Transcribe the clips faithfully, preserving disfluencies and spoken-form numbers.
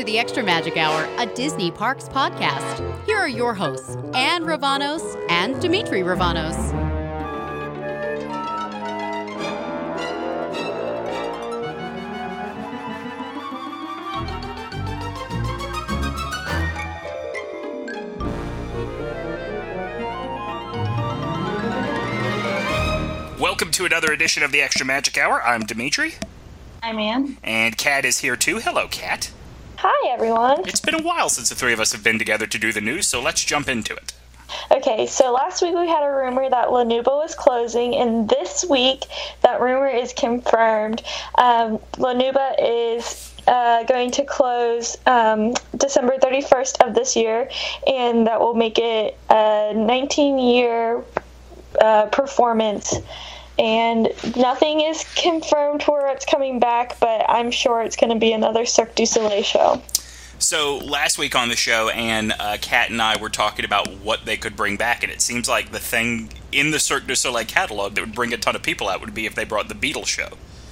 to the Extra Magic Hour, a Disney Parks podcast. Here are your hosts, Anne Ravanos and Dimitri Ravanos. Welcome to another edition of the Extra Magic Hour. I'm Dimitri. I'm Ann. And Kat is here too. Hello, Kat. Hi, everyone. It's been a while since the three of us have been together to do the news, so let's jump into it. Okay, so last week we had a rumor that La Nouba was closing, and this week that rumor is confirmed. Um, La Nouba is uh, going to close um, December thirty-first of this year, and that will make it a nineteen-year uh, performance. And nothing is confirmed where it's coming back, but I'm sure it's going to be another Cirque du Soleil show. So last week on the show, Anne, uh, Kat and I were talking about what they could bring back, and it seems like the thing in the Cirque du Soleil catalog that would bring a ton of people out would be if they brought the Beatles show.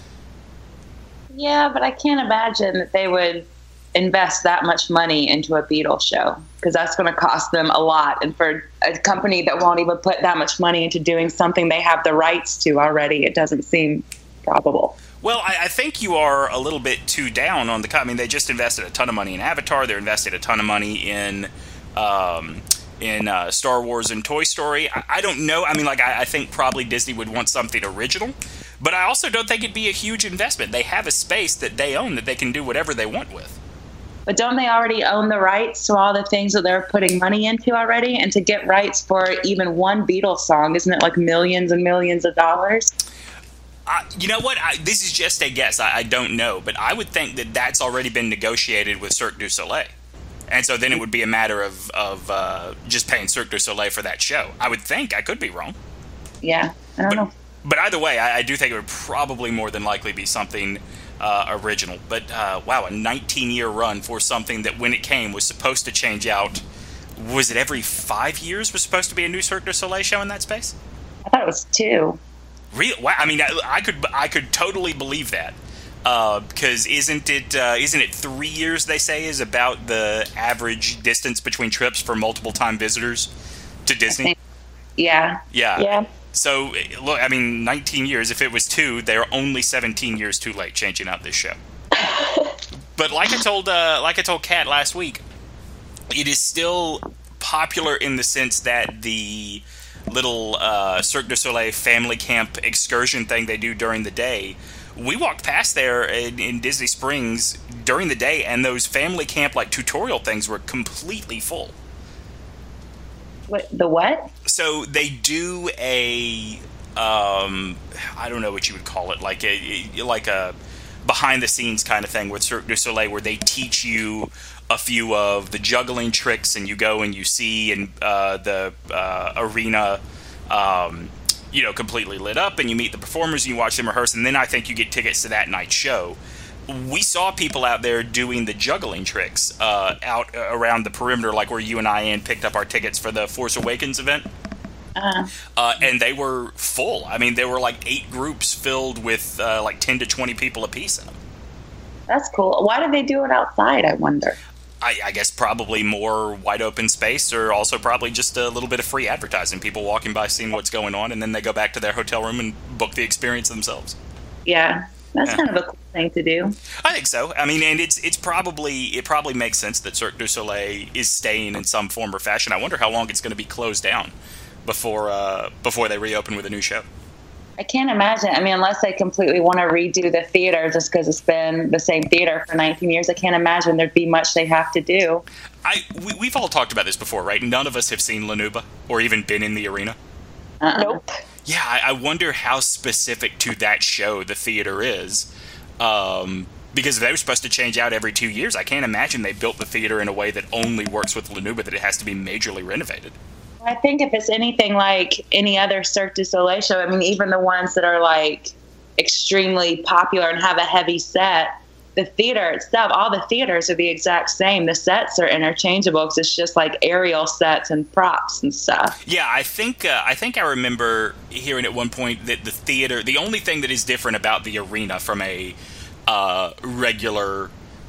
Yeah, but I can't imagine that they would invest that much money into a Beatles show, because that's going to cost them a lot. And for a company that won't even put that much money into doing something they have the rights to already, it doesn't seem probable. Well, I, I think you are a little bit too down on the... I mean, they just invested a ton of money in Avatar. They invested a ton of money in um, in uh, Star Wars and Toy Story. I, I don't know. I mean, like, I, I think probably Disney would want something original. But I also don't think it'd be a huge investment. They have a space that they own that they can do whatever they want with. But don't they already own the rights to all the things that they're putting money into already? And to get rights for even one Beatles song, isn't it like millions and millions of dollars? Uh, you know what? I, this is just a guess. I, I don't know. But I would think that that's already been negotiated with Cirque du Soleil. And so then it would be a matter of, of uh, just paying Cirque du Soleil for that show. I would think. I could be wrong. Yeah, I don't but, know. But either way, I, I do think it would probably more than likely be something uh, original. But, uh, wow, a nineteen-year run for something that when it came was supposed to change out. Was it every five years was supposed to be a new Cirque du Soleil show in that space? I thought it was two. Real? Wow, I mean, I, I could I could totally believe that. Uh, because isn't it uh, isn't it three years, they say, is about the average distance between trips for multiple-time visitors to Disney? Yeah. Yeah. Yeah. So, look, I mean, nineteen years. If it was two, they're only seventeen years too late changing out this show. But like I told, uh, like I told Kat last week, it is still popular in the sense that the little uh, Cirque du Soleil family camp excursion thing they do during the day. We walked past there in, in Disney Springs during the day, and those family camp like tutorial things were completely full. What, the what? So they do a, um, I don't know what you would call it, like a like a behind-the-scenes kind of thing with Cirque du Soleil, where they teach you a few of the juggling tricks, and you go and you see in uh, the uh, arena, um, you know, completely lit up, and you meet the performers, and you watch them rehearse, and then I think you get tickets to that night's show. We saw people out there doing the juggling tricks uh, out around the perimeter, like where you and I, Ann, picked up our tickets for the Force Awakens event. Uh-huh. Uh, and they were full. I mean, there were like eight groups filled with uh, like ten to twenty people apiece in them. That's cool. Why did they do it outside, I wonder? I, I guess probably more wide open space, or also probably just a little bit of free advertising. People walking by, seeing what's going on, and then they go back to their hotel room and book the experience themselves. Yeah, that's Yeah. kind of a cool thing to do. I think so. I mean, and it's it's probably it probably makes sense that Cirque du Soleil is staying in some form or fashion. I wonder how long it's going to be closed down before uh, before they reopen with a new show. I can't imagine. I mean, unless they completely want to redo the theater just because it's been the same theater for nineteen years, I can't imagine there'd be much they have to do. I we, we've all talked about this before, right? None of us have seen La Nouba or even been in the arena. Uh-uh. Nope. Yeah, I, I wonder how specific to that show the theater is. Um, because if they were supposed to change out every two years, I can't imagine they built the theater in a way that only works with La Nouba, that it has to be majorly renovated. I think if it's anything like any other Cirque du Soleil show, I mean, even the ones that are like extremely popular and have a heavy set, the theater itself, all the theaters are the exact same. The sets are interchangeable because it's just like aerial sets and props and stuff. Yeah, I think uh, I think I remember hearing at one point that the theater, the only thing that is different about the arena from a uh, regular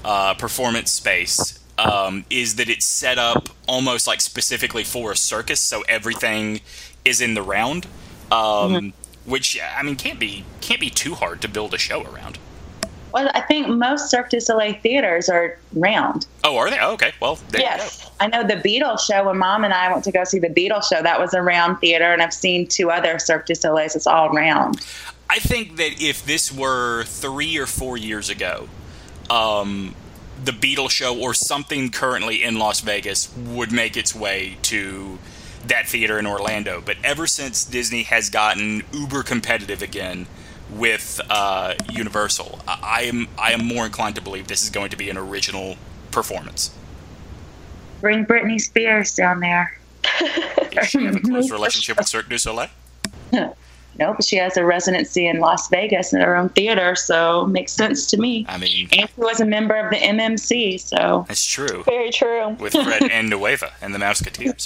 uh, performance space um, is that it's set up almost like specifically for a circus, so everything is in the round, um, mm-hmm. which I mean can't be can't be too hard to build a show around. Well, I think most Cirque du Soleil theaters are round. Oh, are they? Oh, okay. Well, there yes. you go. I know the Beatles show, when Mom and I went to go see the Beatles show, that was a round theater, and I've seen two other Cirque du Soleils. It's all round. I think that if this were three or four years ago, um, the Beatles show or something currently in Las Vegas would make its way to that theater in Orlando. But ever since Disney has gotten uber competitive again with uh, Universal, I am I am more inclined to believe this is going to be an original performance. Bring Britney Spears down there. Does she have a close relationship with Cirque du Soleil? No, but she has a residency in Las Vegas in her own theater, so makes sense to me. I mean, and she was a member of the M M C, so that's true. Very true. With Fred and Nueva and the Mouseketeers.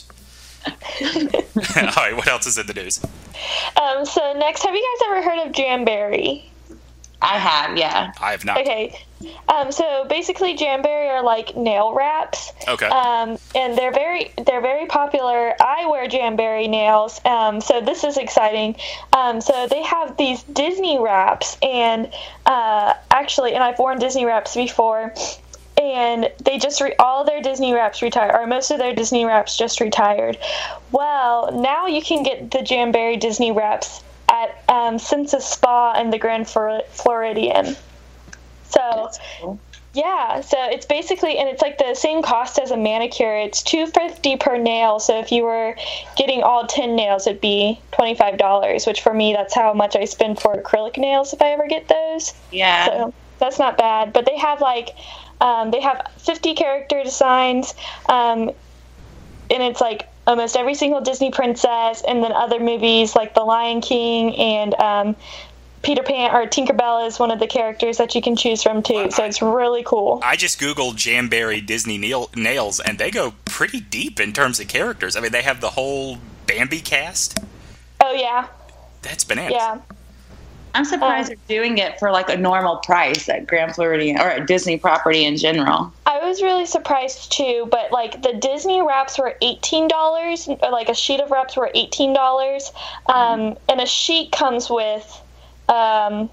All right, what else is in the news? Um, so next, have you guys ever heard of Jamberry? I have, yeah. I have not. Okay. Um, so basically, Jamberry are like nail wraps. Okay. Um, and they're very they're very popular. I wear Jamberry nails, um, so this is exciting. Um, so they have these Disney wraps, and uh, actually, and I've worn Disney wraps before. And they just, re- all their Disney wraps retired, or most of their Disney wraps just retired. Well, now you can get the Jamberry Disney wraps at um, Sensa Spa and the Grand Flor- Floridian. So, That's cool. Yeah, so it's basically, and it's like the same cost as a manicure. It's two hundred fifty dollars per nail, so if you were getting all ten nails, it'd be twenty-five dollars, which for me, that's how much I spend for acrylic nails if I ever get those. Yeah. So that's not bad, but they have like... Um, they have fifty character designs, um, and it's like almost every single Disney princess, and then other movies like The Lion King and um, Peter Pan or Tinkerbell is one of the characters that you can choose from too. Well, so it's really cool. I just Googled Jamberry Disney nail- nails, and they go pretty deep in terms of characters. I mean, they have the whole Bambi cast. Oh, yeah. That's bananas. Yeah. I'm surprised um, they're doing it for like a normal price at Grand Floridian or at Disney property in general. I was really surprised too, but like the Disney wraps were eighteen dollars, or like a sheet of wraps were eighteen dollars, um, mm-hmm. and a sheet comes with. Um,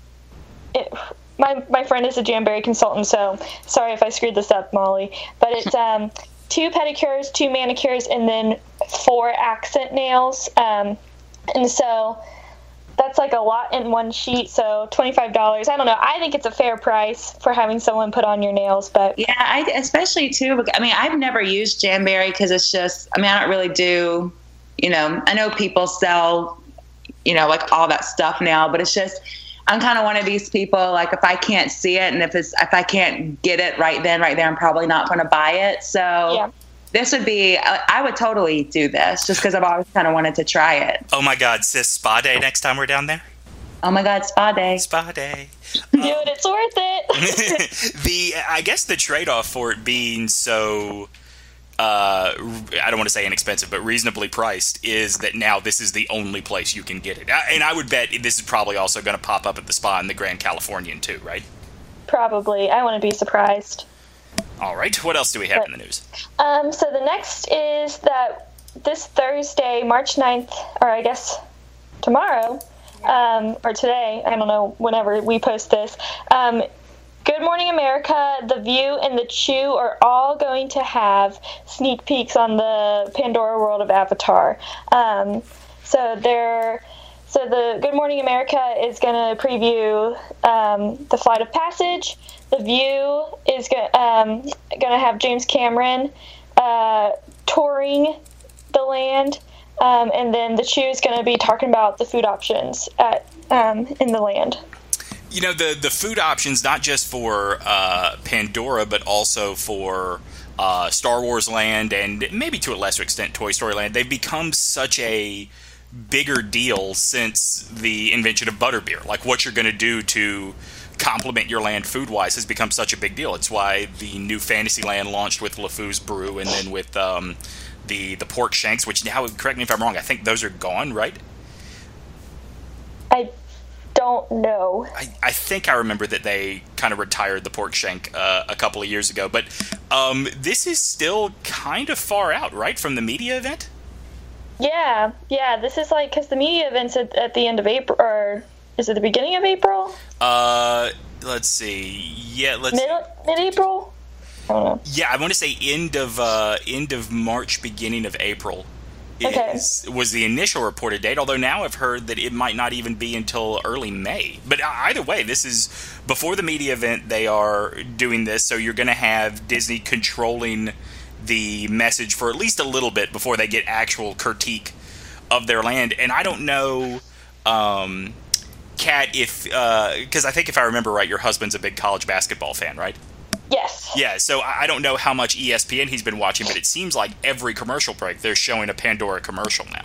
it, my my friend is a Jamberry consultant, so sorry if I screwed this up, Molly. But it's um, two pedicures, two manicures, and then four accent nails, um, and so. That's like a lot in one sheet, so twenty-five dollars. I don't know. I think it's a fair price for having someone put on your nails, but... Yeah, I, especially, too, I mean, I've never used Jamberry because it's just, I mean, I don't really do, you know, I know people sell, you know, like all that stuff now, but it's just, I'm kind of one of these people, like if I can't see it and if it's, if I can't get it right then, right there, I'm probably not going to buy it, so... Yeah. This would be, I would totally do this just because I've always kind of wanted to try it. Oh my God, sis, spa day next time we're down there? Oh my God, spa day. Spa day. Dude, um, it's worth it. the, I guess the trade-off for it being so, uh, I don't want to say inexpensive, but reasonably priced is that now this is the only place you can get it. And I would bet this is probably also going to pop up at the spa in the Grand Californian too, right? Probably. I wouldn't be surprised. All right. What else do we have but, in the news? Um, so the next is that this Thursday, March ninth, or I guess tomorrow, um, or today, I don't know, whenever we post this, um, Good Morning America, The View, and The Chew are all going to have sneak peeks on the Pandora world of Avatar. Um, so they're... So the Good Morning America is going to preview um, the Flight of Passage. The View is go- um, going to have James Cameron uh, touring the land, um, and then the Chew is going to be talking about the food options at um, in the land. You know, the the food options, not just for uh, Pandora, but also for uh, Star Wars Land and maybe to a lesser extent Toy Story Land. They've become such a bigger deal since the invention of butterbeer. Like, what you're going to do to complement your land food-wise has become such a big deal. It's why the new Fantasyland launched with LeFou's Brew and then with um, the, the pork shanks, which now, correct me if I'm wrong, I think those are gone, right? I don't know. I, I think I remember that they kind of retired the pork shank uh, a couple of years ago, but um, this is still kind of far out, right, from the media event? Yeah, yeah, this is like, because the media event's at, at the end of April, or is it the beginning of April? Uh, let's see. Yeah, let's... Mid, mid-April? I don't know. Yeah, I want to say end of uh, end of March, beginning of April is, okay. was the initial reported date, although now I've heard that it might not even be until early May. But either way, this is before the media event they are doing this, so you're going to have Disney controlling the message for at least a little bit before they get actual critique of their land. And I don't know, um, Kat, if, because uh, I think if I remember right, your husband's a big college basketball fan, right? Yes. Yeah, so I don't know how much E S P N he's been watching, but it seems like every commercial break they're showing a Pandora commercial now.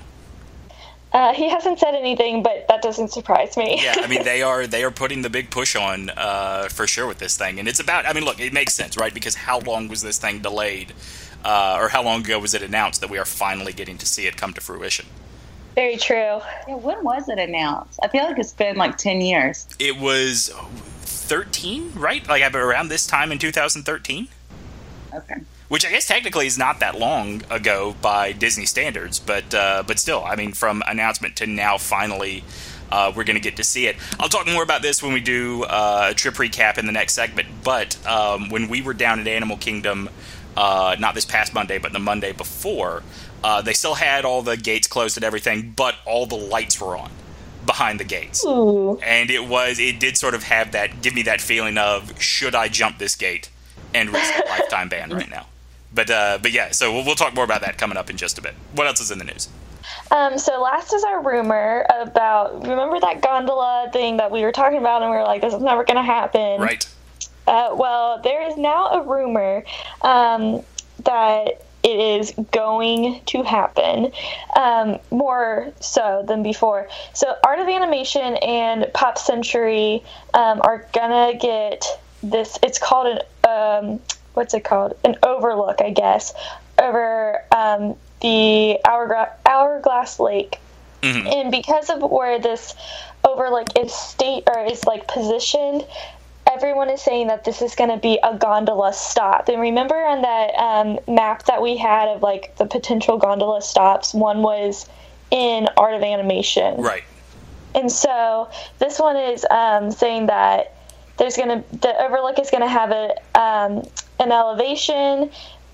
Uh, he hasn't said anything, but that doesn't surprise me. Yeah, I mean, they are they are putting the big push on uh, for sure with this thing. And it's about, I mean, look, it makes sense, right? Because how long was this thing delayed? Uh, or how long ago was it announced that we are finally getting to see it come to fruition? Very true. Yeah, when was it announced? I feel like it's been like ten years. It was thirteen, right? Like around this time in two thousand thirteen? Okay. Which I guess technically is not that long ago by Disney standards, but uh, but still, I mean, from announcement to now, finally, uh, we're going to get to see it. I'll talk more about this when we do uh, a trip recap in the next segment, but um, when we were down at Animal Kingdom, uh, not this past Monday, but the Monday before, uh, they still had all the gates closed and everything, but all the lights were on behind the gates. Ooh. And it was, it did sort of have that, give me that feeling of, should I jump this gate and risk a lifetime ban right now? But uh, but yeah, so we'll, we'll talk more about that coming up in just a bit. What else is in the news? Um, so last is our rumor about, remember that gondola thing that we were talking about and we were like, this is never going to happen. Right. Uh, well, there is now a rumor um, that it is going to happen, um, more so than before. So Art of Animation and Pop Century um, are going to get this, it's called an... Um, what's it called? An overlook, I guess, over um, the Hourglass, Hourglass Lake. Mm-hmm. And because of where this overlook is state or is like positioned, everyone is saying that this is going to be a gondola stop. And remember on that um, map that we had of like the potential gondola stops, one was in Art of Animation. Right. And so this one is um, saying that there's going to, the overlook is going to have a, um, an elevation.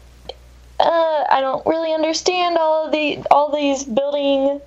Uh, I don't really understand all of the, all these building,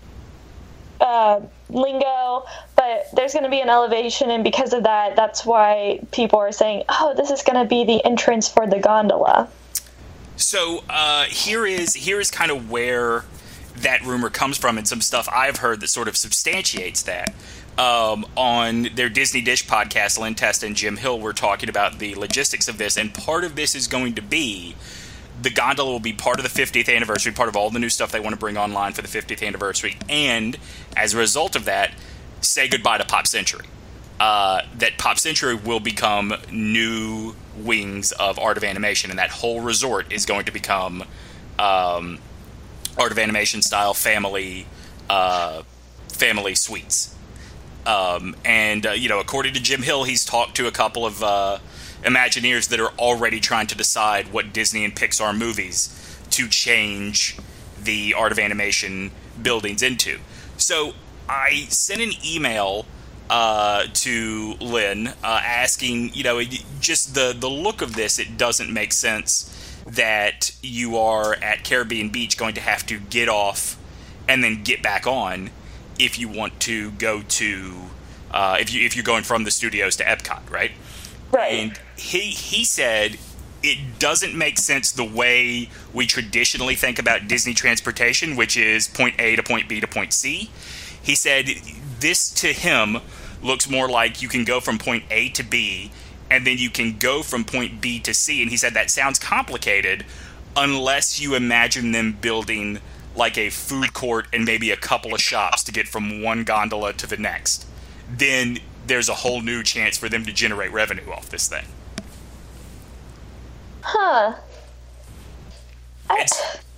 uh, lingo, but there's going to be an elevation. And because of that, that's why people are saying, oh, this is going to be the entrance for the gondola. So, uh, here is, here is kind of where that rumor comes from and some stuff I've heard that sort of substantiates that. Um, on their Disney Dish podcast, Lynn Testa and Jim Hill were talking about the logistics of this, and part of this is going to be the gondola will be part of the fiftieth anniversary, part of all the new stuff they want to bring online for the fiftieth anniversary, and as a result of that, say goodbye to Pop Century. Uh, that Pop Century will become new wings of Art of Animation, and that whole resort is going to become um, Art of Animation style family uh, family suites. Um, and, uh, you know, according to Jim Hill, he's talked to a couple of uh, Imagineers that are already trying to decide what Disney and Pixar movies to change the Art of Animation buildings into. So I sent an email uh, to Lynn uh, asking, you know, just the, the look of this, it doesn't make sense that you are at Caribbean Beach going to have to get off and then get back on if you want to go to, uh, if you if you're going from the studios to Epcot, right? Right. And he he said it doesn't make sense the way we traditionally think about Disney transportation, which is point A to point B to point C. He said this to him looks more like you can go from point A to B, and then you can go from point B to C. And he said that sounds complicated unless you imagine them building like a food court and maybe a couple of shops to get from one gondola to the next. Then there's a whole new chance for them to generate revenue off this thing. Huh. I,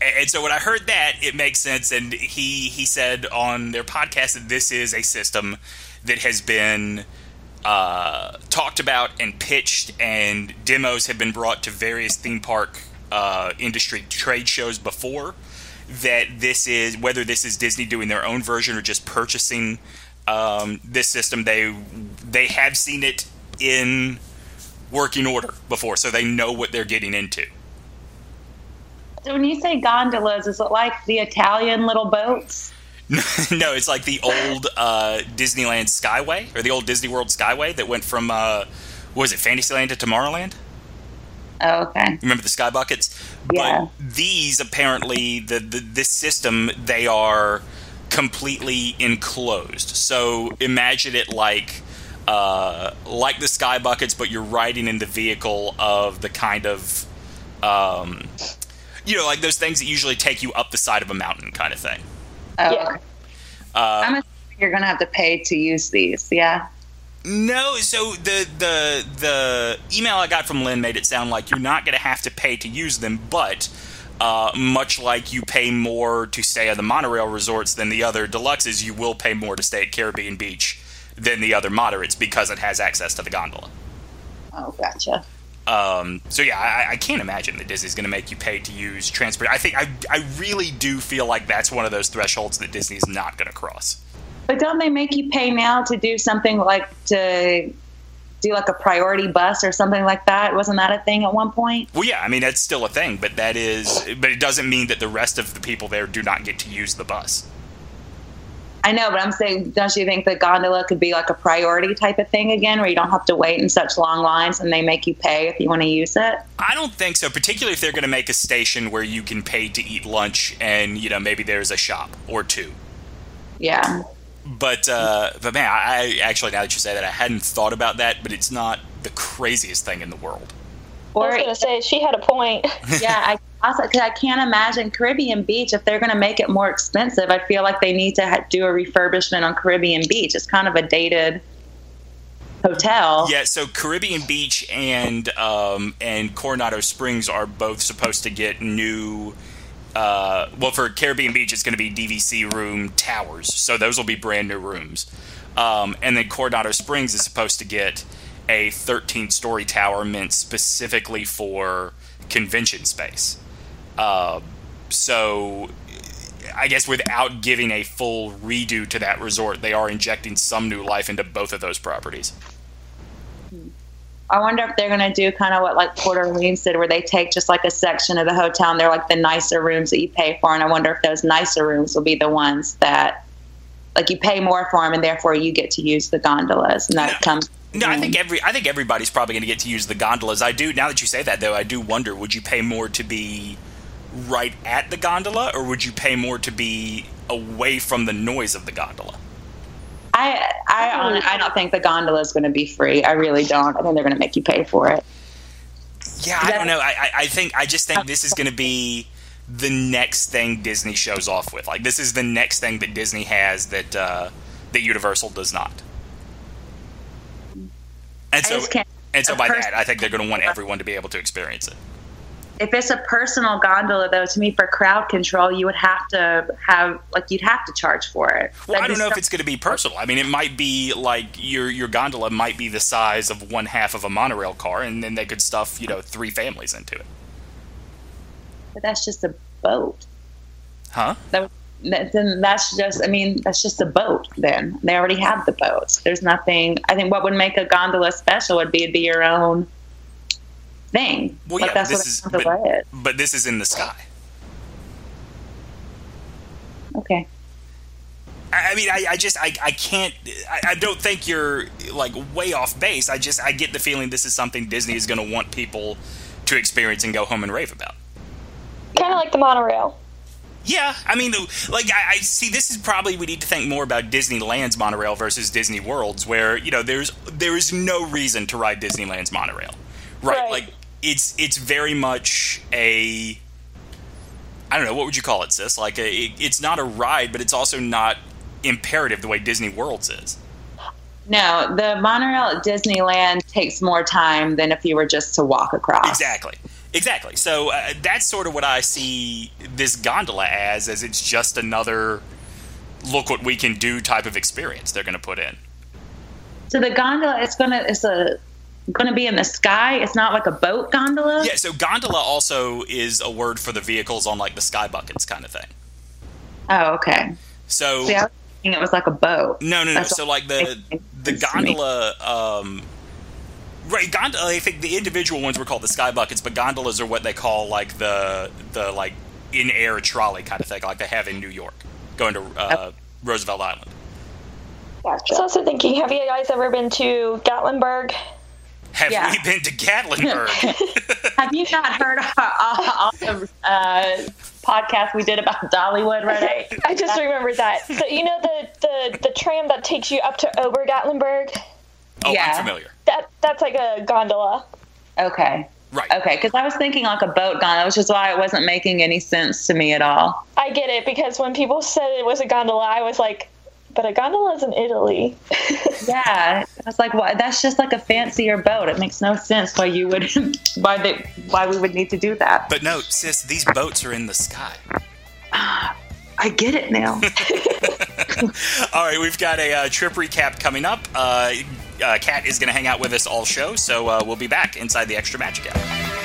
And so when I heard that, it makes sense. And he he said on their podcast that this is a system that has been uh, talked about and pitched, and demos have been brought to various theme park uh, industry trade shows before. That this is, whether this is Disney doing their own version or just purchasing um, this system, they they have seen it in working order before, so they know what they're getting into. So when you say gondolas, is it like the Italian little boats? No, it's like the old uh, Disneyland Skyway, or the old Disney World Skyway that went from, uh, what was it, Fantasyland to Tomorrowland? Oh, okay. Remember the Sky Buckets? Yeah. But these, apparently, the, the this system, they are completely enclosed. So imagine it like uh, like the Sky Buckets, but you're riding in the vehicle of the kind of... Um, you know, like those things that usually take you up the side of a mountain kind of thing. Oh, Yeah. okay. Uh, I'm assuming you're going to have to pay to use these, yeah? no, so the, the the email I got from Lynn made it sound like you're not going to have to pay to use them, but uh, much like you pay more to stay at the monorail resorts than the other deluxes, you will pay more to stay at Caribbean Beach than the other moderates because it has access to the gondola. Oh, gotcha. Um, so yeah, I, I can't imagine that Disney's going to make you pay to use transport. I think I, I really do feel like that's one of those thresholds that Disney's not going to cross. But don't they make you pay now to do something like to do like a priority bus or something like that? Wasn't that a thing at one point? Well, yeah, I mean that's still a thing, but that is, but it doesn't mean that the rest of the people there do not get to use the bus. I know, but I'm saying, don't you think the gondola could be like a priority type of thing again, where you don't have to wait in such long lines and they make you pay if you want to use it? I don't think so, particularly if they're going to make a station where you can pay to eat lunch and, you know, maybe there's a shop or two. Yeah. But, uh, but man, I, I actually, now that you say that, I hadn't thought about that, but it's not the craziest thing in the world. I was Or going to say, she had a point. yeah, I also cause I can't imagine Caribbean Beach, if they're going to make it more expensive. I feel like they need to ha- do a refurbishment on Caribbean Beach. It's kind of a dated hotel. Yeah, so Caribbean Beach and um, and Coronado Springs are both supposed to get new. Uh, well, for Caribbean Beach, it's going to be D V C room towers, so those will be brand new rooms. Um, and then Coronado Springs is supposed to get a thirteen-story tower meant specifically for convention space. Uh, so, I guess without giving a full redo to that resort, they are injecting some new life into both of those properties. I wonder if they're going to do kind of what like Port Orleans did, where they take just like a section of the hotel and they're like the nicer rooms that you pay for. And I wonder if those nicer rooms will be the ones that like you pay more for them and therefore you get to use the gondolas and that No. it comes. No, I think every I think everybody's probably going to get to use the gondolas. I do, now that you say that though, I do wonder, would you pay more to be right at the gondola, or would you pay more to be away from the noise of the gondola? I I I don't think the gondola is going to be free. I really don't. I think they're going to make you pay for it. Yeah, I don't know. I, I, I think I just think this is going to be the next thing Disney shows off with. Like, this is the next thing that Disney has that uh, that Universal does not. And so, I just can't- and so a by person- that, I think they're going to want everyone to be able to experience it. If it's a personal gondola, though, to me, for crowd control, you would have to have like you'd have to charge for it. Well, I That'd don't be know if so- it's going to be personal. I mean, it might be like your your gondola might be the size of one half of a monorail car, and then they could stuff, you know, three families into it. But that's just a boat. Huh? That, that, then that's just, I mean, that's just a boat. Then they already have the boats. There's nothing. I think what would make a gondola special would be it'd be your own thing. Well, like yeah, that's this what is, a gondola but, is. but this is in the sky. Okay. I I mean, I, I just, I, I can't, I, I don't think you're, like, way off base. I just, I get the feeling this is something Disney is going to want people to experience and go home and rave about. Kind of like the monorail. Yeah, I mean, like, I, I see, this is probably, we need to think more about Disneyland's monorail versus Disney World's, where, you know, there's, there is no reason to ride Disneyland's monorail. Right? Right. Like, it's, it's very much a, I don't know, what would you call it, sis? Like, a, it, it's not a ride, but it's also not imperative the way Disney World's is. No, the monorail at Disneyland takes more time than if you were just to walk across. Exactly. Exactly. So uh, that's sort of what I see this gondola as, as it's just another look what we can do type of experience they're going to put in. So the gondola is going to it's a going to be in the sky. It's not like a boat gondola. Yeah. So gondola also is a word for the vehicles on like the sky buckets kind of thing. Oh, okay. So See, I was thinking it was like a boat. No, no, no. That's So like the the gondola. Um, Right, gondola. I think the individual ones were called the sky buckets, but gondolas are what they call like the the like in air trolley kind of thing, like they have in New York, going to uh, Roosevelt Island. Gotcha. I was also thinking, have you guys ever been to Gatlinburg? Have Yeah. we been to Gatlinburg? Have you not heard our awesome uh, podcast we did about Dollywood, right? I just remembered that. So you know the, the, the tram that takes you up to Ober Gatlinburg? Oh, Yeah. I'm familiar. That that's like a gondola. Okay. Right. Okay, because I was thinking like a boat gondola, which is why it wasn't making any sense to me at all. I get it, because when people said it was a gondola, I was like, but a gondola is in Italy. Yeah, I was like, "What? That's just like a fancier boat. It makes no sense why you would, why they, why we would need to do that." But no, sis, these boats are in the sky. I get it now. All right, we've got a uh, trip recap coming up. Uh, uh, Kat is going to hang out with us all show, so uh, we'll be back inside the Extra Magic Hour.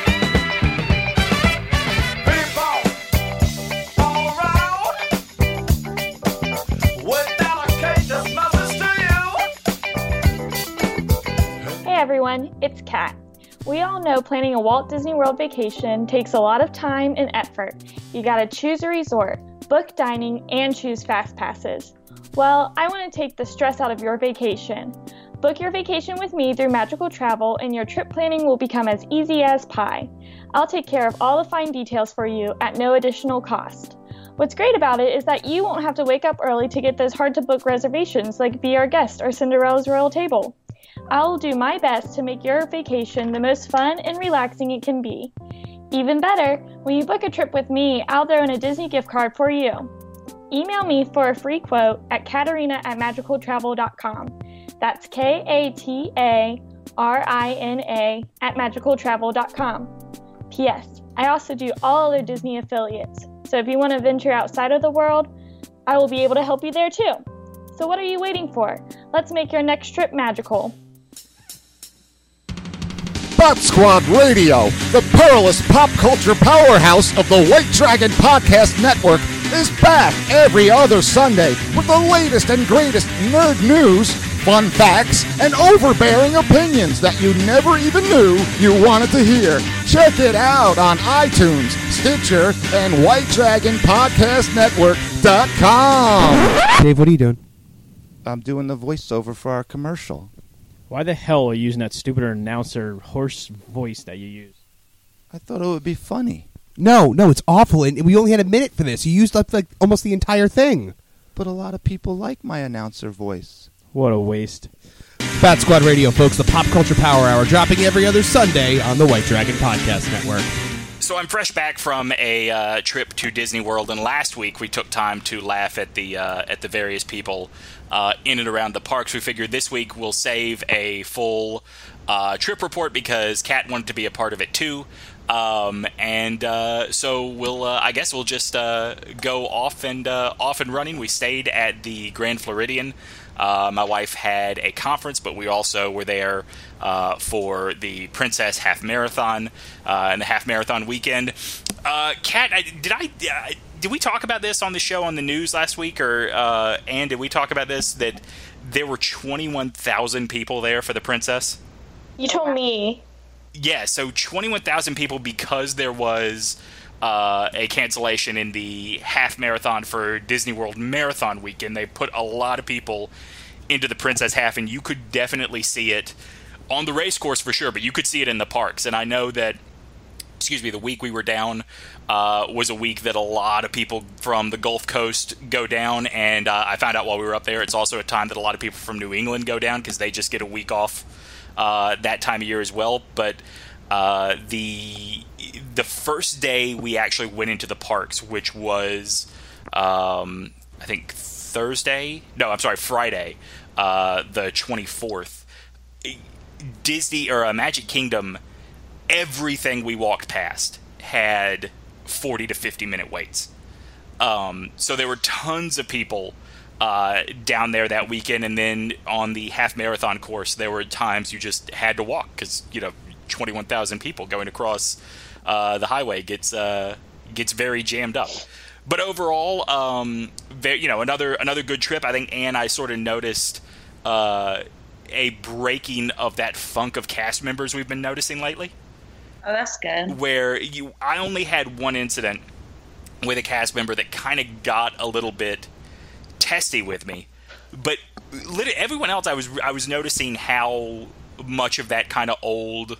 Hey everyone, it's Kat. We all know planning a Walt Disney World vacation takes a lot of time and effort. You gotta choose a resort, book dining, and choose fast passes. Well, I want to take the stress out of your vacation. Book your vacation with me through Magical Travel, and your trip planning will become as easy as pie. I'll take care of all the fine details for you at no additional cost. What's great about it is that you won't have to wake up early to get those hard-to-book reservations like Be Our Guest or Cinderella's Royal Table. I'll do my best to make your vacation the most fun and relaxing it can be. Even better, when you book a trip with me, I'll throw in a Disney gift card for you. Email me for a free quote at katarina at magical travel dot com. That's K A T A R I N A at magical travel dot com. P S. I also do all other Disney affiliates, so if you want to venture outside of the world, I will be able to help you there too. So what are you waiting for? Let's make your next trip magical. Bot Squad Radio, the perilous pop culture powerhouse of the White Dragon Podcast Network, is back every other Sunday with the latest and greatest nerd news, fun facts, and overbearing opinions that you never even knew you wanted to hear. Check it out on iTunes, Stitcher, and white dragon podcast network dot com. Dave, what are you doing? I'm doing the voiceover for our commercial. Why the hell are you using that stupid announcer hoarse voice that you use? I thought it would be funny. No, no, it's awful, and we only had a minute for this. You used up like almost the entire thing. But a lot of people like my announcer voice. What a waste. Bat Squad Radio, folks, the pop culture power hour, dropping every other Sunday on the White Dragon Podcast Network. So I'm fresh back from a uh, trip to Disney World, and last week we took time to laugh at the uh, at the various people uh, in and around the parks. We figured this week we'll save a full uh, trip report because Kat wanted to be a part of it too, um, and uh, so we'll uh, I guess we'll just uh, go off and uh, off and running. We stayed at the Grand Floridian. Uh, my wife had a conference, but we also were there uh, for the Princess Half Marathon uh, and the Half Marathon weekend. Uh, Kat, I, did I uh, did we talk about this on the show on the news last week, or uh, and did we talk about this that there were twenty-one thousand people there for the Princess? You told me. Yeah, so twenty-one thousand people because there was uh, a cancellation in the half marathon for Disney World Marathon weekend. They put a lot of people into the Princess Half, and you could definitely see it on the race course for sure, but you could see it in the parks. And I know that, excuse me, the week we were down uh, was a week that a lot of people from the Gulf Coast go down, and uh, I found out while we were up there, it's also a time that a lot of people from New England go down because they just get a week off uh, that time of year as well. But uh, the the first day we actually went into the parks, which was, um, I think, Thursday? No, I'm sorry, Friday, uh, the twenty-fourth. Disney, or uh, Magic Kingdom everything we walked past had forty to fifty minute waits. Um, so there were tons of people uh, down there that weekend, and then on the half marathon course, there were times you just had to walk because, you know, twenty-one thousand people going across uh, the highway gets uh, gets very jammed up. But overall, um, very, you know, another another good trip. I think Ann, I sort of noticed uh, a breaking of that funk of cast members we've been noticing lately. Oh, that's good. Where you, I only had one incident with a cast member that kind of got a little bit testy with me, but literally everyone else, I was I was noticing how much of that kind of old,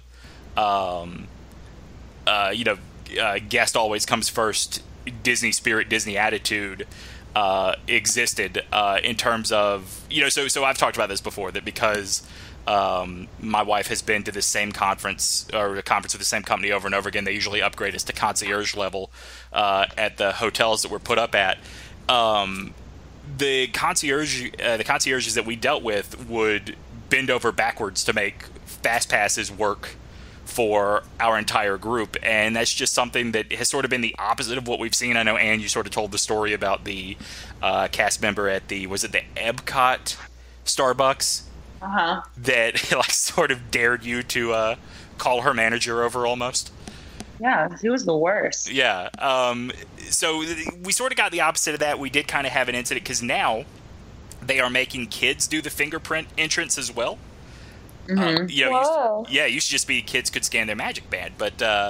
um, uh, you know, uh, guest always comes first, Disney spirit, Disney attitude uh, existed uh, in terms of, you know, so so I've talked about this before, that because Um, my wife has been to the same conference or a conference with the same company over and over again. They usually upgrade us to concierge level uh, at the hotels that we're put up at. Um, the concierge, uh, the concierges that we dealt with would bend over backwards to make fast passes work for our entire group, and that's just something that has sort of been the opposite of what we've seen. I know, Ann, you sort of told the story about the uh, cast member at the was it the Epcot Starbucks. Uh-huh. That like sort of dared you to uh, call her manager over almost. Yeah, he was the worst. Yeah. Um, so we sort of got the opposite of that. We did kind of have an incident because now they are making kids do the fingerprint entrance as well. Mm-hmm. Uh, you know, Whoa. used to, yeah, it used to just be kids could scan their Magic Band, but uh,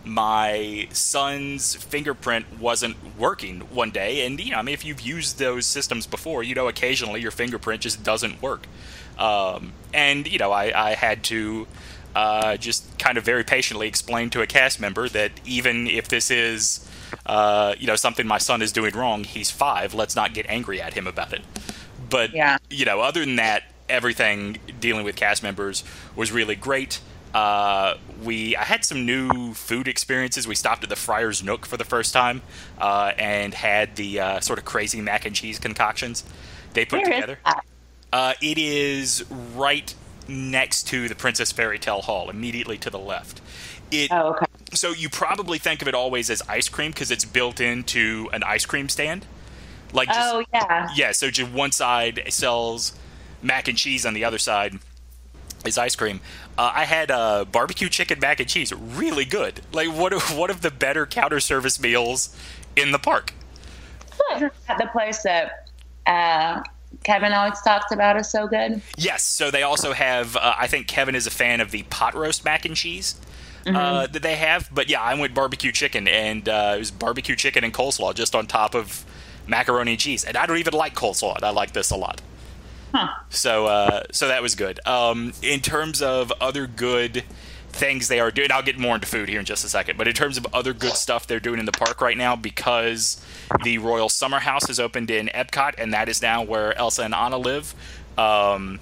my son's fingerprint wasn't working one day, and you know, I mean, if you've used those systems before, you know, occasionally your fingerprint just doesn't work. Um, and, you know, I, I had to uh, just kind of very patiently explain to a cast member that even if this is, uh, you know, something my son is doing wrong, he's five, let's not get angry at him about it. But, yeah. you know, other than that, everything dealing with cast members was really great. Uh, we I had some new food experiences. We stopped at the Friar's Nook for the first time uh, and had the uh, sort of crazy mac and cheese concoctions they put Where together. Is that? Uh, it is right next to the Princess Fairy Tale Hall, immediately to the left. It, oh, okay. So you probably think of it always as ice cream because it's built into an ice cream stand. Like just, oh, yeah. Yeah, so just one side sells mac and cheese, on the other side is ice cream. Uh, I had uh, barbecue chicken mac and cheese, really good. Like one of, one of the better counter service meals in the park. Isn't that the place that uh, Kevin always talks about is so good? Yes, so they also have, uh, I think Kevin is a fan of the pot roast mac and cheese mm-hmm. uh, that they have. But yeah, I went barbecue chicken, and uh, it was barbecue chicken and coleslaw just on top of macaroni and cheese. And I don't even like coleslaw, and I like this a lot. Huh. So uh, so that was good. Um, in terms of other good things they are doing, I'll get more into food here in just a second, but in terms of other good stuff they're doing in the park right now, because the Royal Summer House has opened in Epcot, and that is now where Elsa and Anna live. Um,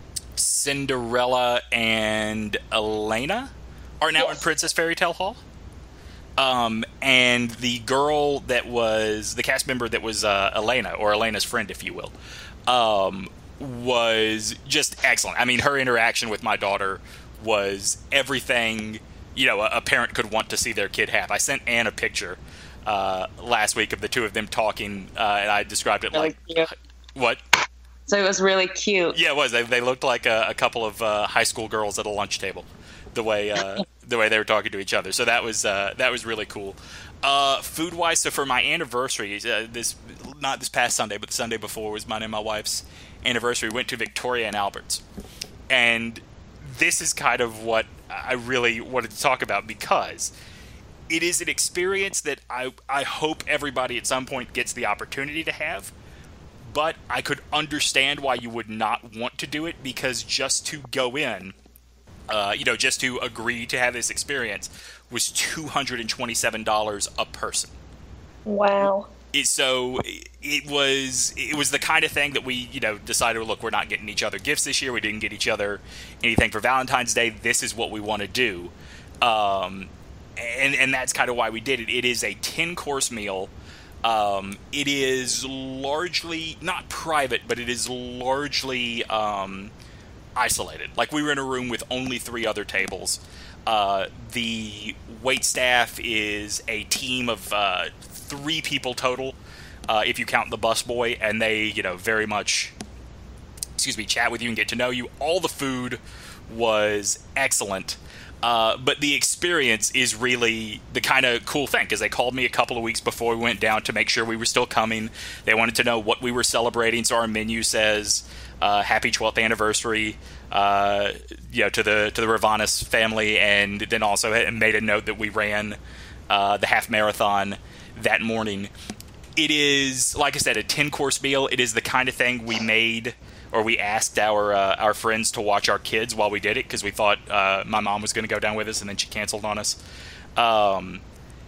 Cinderella and Elena are now yes. in Princess Fairy Tale Hall. Um, and the girl that was, the cast member that was uh, Elena, or Elena's friend, if you will, um, was just excellent. I mean, her interaction with my daughter was everything, you know, a, a parent could want to see their kid have. I sent Anne a picture uh, last week of the two of them talking, uh, and I described it really like... Cute. What? So it was really cute. Yeah, it was. They, they looked like a, a couple of uh, high school girls at a lunch table, the way uh, the way they were talking to each other. So that was uh, that was really cool. Uh, food wise, so for my anniversary, uh, this not this past Sunday, but the Sunday before was mine and my wife's anniversary. We went to Victoria and Albert's, and this is kind of what I really wanted to talk about, because it is an experience that I I hope everybody at some point gets the opportunity to have. But I could understand why you would not want to do it, because just to go in, uh, you know, just to agree to have this experience was two hundred twenty-seven dollars a person. Wow. It, so it was it was the kind of thing that we, you know, decided, look, we're not getting each other gifts this year. We didn't get each other anything for Valentine's Day. This is what we want to do. Um, and, and that's kind of why we did it. It is a ten-course meal. Um, it is largely, not private, but it is largely um, isolated. Like, we were in a room with only three other tables. Uh, the wait staff is a team of uh, three people total, uh, if you count the busboy, and they, you know, very much, excuse me, chat with you and get to know you. All the food was excellent. Uh, but the experience is really the kind of cool thing, because they called me a couple of weeks before we went down to make sure we were still coming. They wanted to know what we were celebrating, so our menu says uh, "Happy twelfth Anniversary," uh, you know, to the to the Ravanos family, and then also made a note that we ran uh, the half marathon that morning. It is, like I said, a ten-course meal. It is the kind of thing we made. Or we asked our uh, our friends to watch our kids while we did it, because we thought uh, my mom was going to go down with us, and then she canceled on us. Um,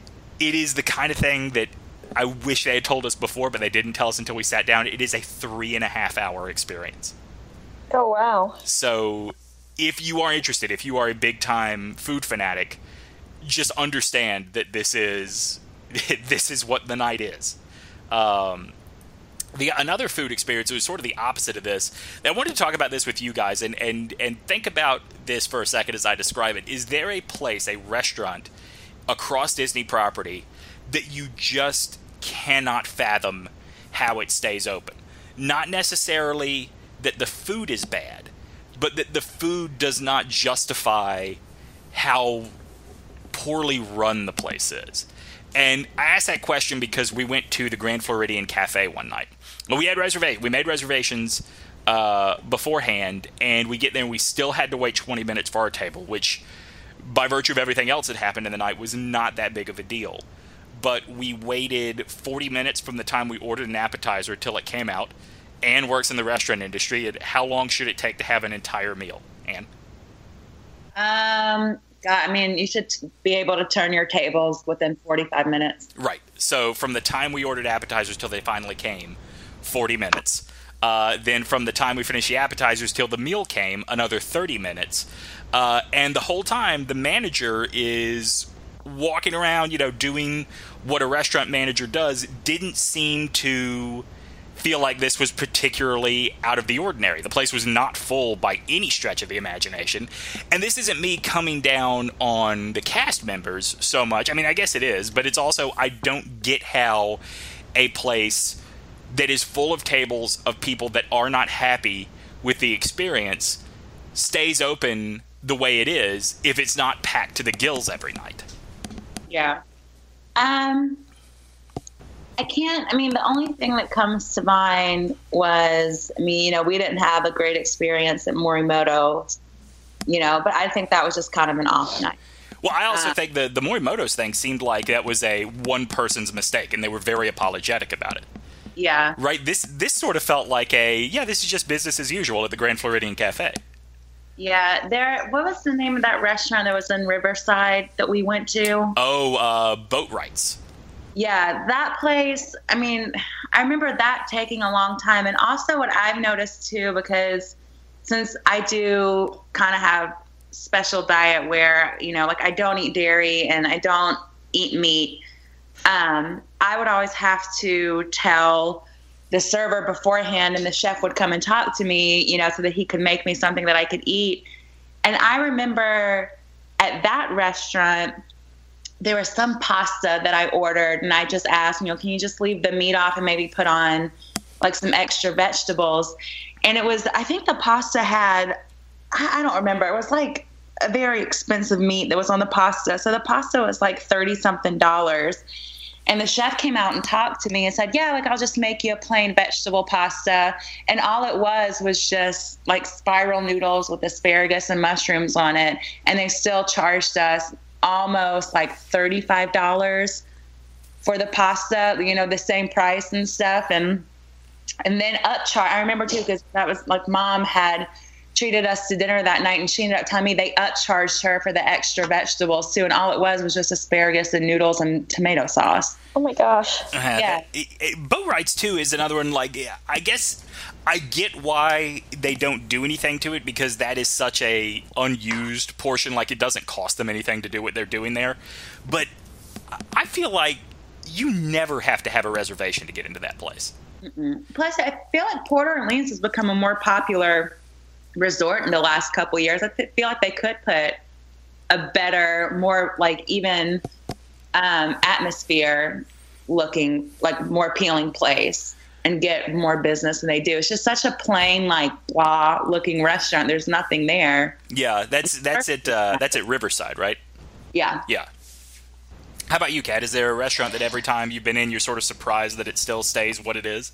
it is the kind of thing that I wish they had told us before, but they didn't tell us until we sat down. It is a three and a half hour experience. Oh, wow. So if you are interested, if you are a big time food fanatic, just understand that this is this is what the night is. Um, The, another food experience was sort of the opposite of this. And I wanted to talk about this with you guys and, and, and think about this for a second as I describe it. Is there a place, a restaurant across Disney property that you just cannot fathom how it stays open? Not necessarily that the food is bad, but that the food does not justify how poorly run the place is. And I asked that question because we went to the Grand Floridian Cafe one night. Well, we had reserva- we made reservations uh, beforehand, and we get there and we still had to wait twenty minutes for our table, which, by virtue of everything else that happened in the night, was not that big of a deal. But we waited forty minutes from the time we ordered an appetizer till it came out. Anne works in the restaurant industry. How long should it take to have an entire meal, Anne? Um... God, I mean, you should be able to turn your tables within forty-five minutes. Right. So from the time we ordered appetizers till they finally came, forty minutes. Uh, then from the time we finished the appetizers till the meal came, another thirty minutes. Uh, and the whole time, the manager is walking around, you know, doing what a restaurant manager does. Didn't seem to feel like this was particularly out of the ordinary. The place was not full by any stretch of the imagination. And this isn't me coming down on the cast members so much. I mean, I guess it is, but it's also, I don't get how a place that is full of tables of people that are not happy with the experience stays open the way it is if it's not packed to the gills every night. Yeah. Um... I can't, I mean, the only thing that comes to mind was, I mean, you know, we didn't have a great experience at Morimoto, you know, but I think that was just kind of an off night. Well, I also uh, think the, the Morimoto's thing seemed like that was a one person's mistake, and they were very apologetic about it. Yeah. Right? This this sort of felt like a, yeah, this is just business as usual at the Grand Floridian Cafe. Yeah. There, what was the name of that restaurant that was in Riverside that we went to? Oh, uh, Boat Rights. Yeah, that place, I mean, I remember that taking a long time. And also what I've noticed too, because since I do kind of have special diet where, you know, like I don't eat dairy and I don't eat meat, um, I would always have to tell the server beforehand, and the chef would come and talk to me, you know, so that he could make me something that I could eat. And I remember at that restaurant, there was some pasta that I ordered, and I just asked, you know, can you just leave the meat off and maybe put on like some extra vegetables? And it was, I think the pasta had, I don't remember, it was like a very expensive meat that was on the pasta. So the pasta was like thirty something dollars. And the chef came out and talked to me and said, yeah, like I'll just make you a plain vegetable pasta. And all it was was just like spiral noodles with asparagus and mushrooms on it. And they still charged us almost like thirty-five dollars for the pasta, you know, the same price and stuff. And and then upcharge, I remember too, because that was like mom had treated us to dinner that night, and she ended up telling me they upcharged her for the extra vegetables too. And all it was was just asparagus and noodles and tomato sauce. Oh my gosh. Uh, Yeah. It, it, Boat Rights too is another one. Like, I guess I get why they don't do anything to it, because that is such a unused portion. Like, it doesn't cost them anything to do what they're doing there. But I feel like you never have to have a reservation to get into that place. Mm-mm. Plus, I feel like Port Orleans has become a more popular resort in the last couple years. I th- feel like they could put a better, more like even um, atmosphere looking, like more appealing place and get more business than they do. It's just such a plain, like blah looking restaurant. There's nothing there. Yeah, that's that's at uh, that's at Riverside, right? Yeah. Yeah. How about you, Kat? Is there a restaurant that every time you've been in, you're sort of surprised that it still stays what it is?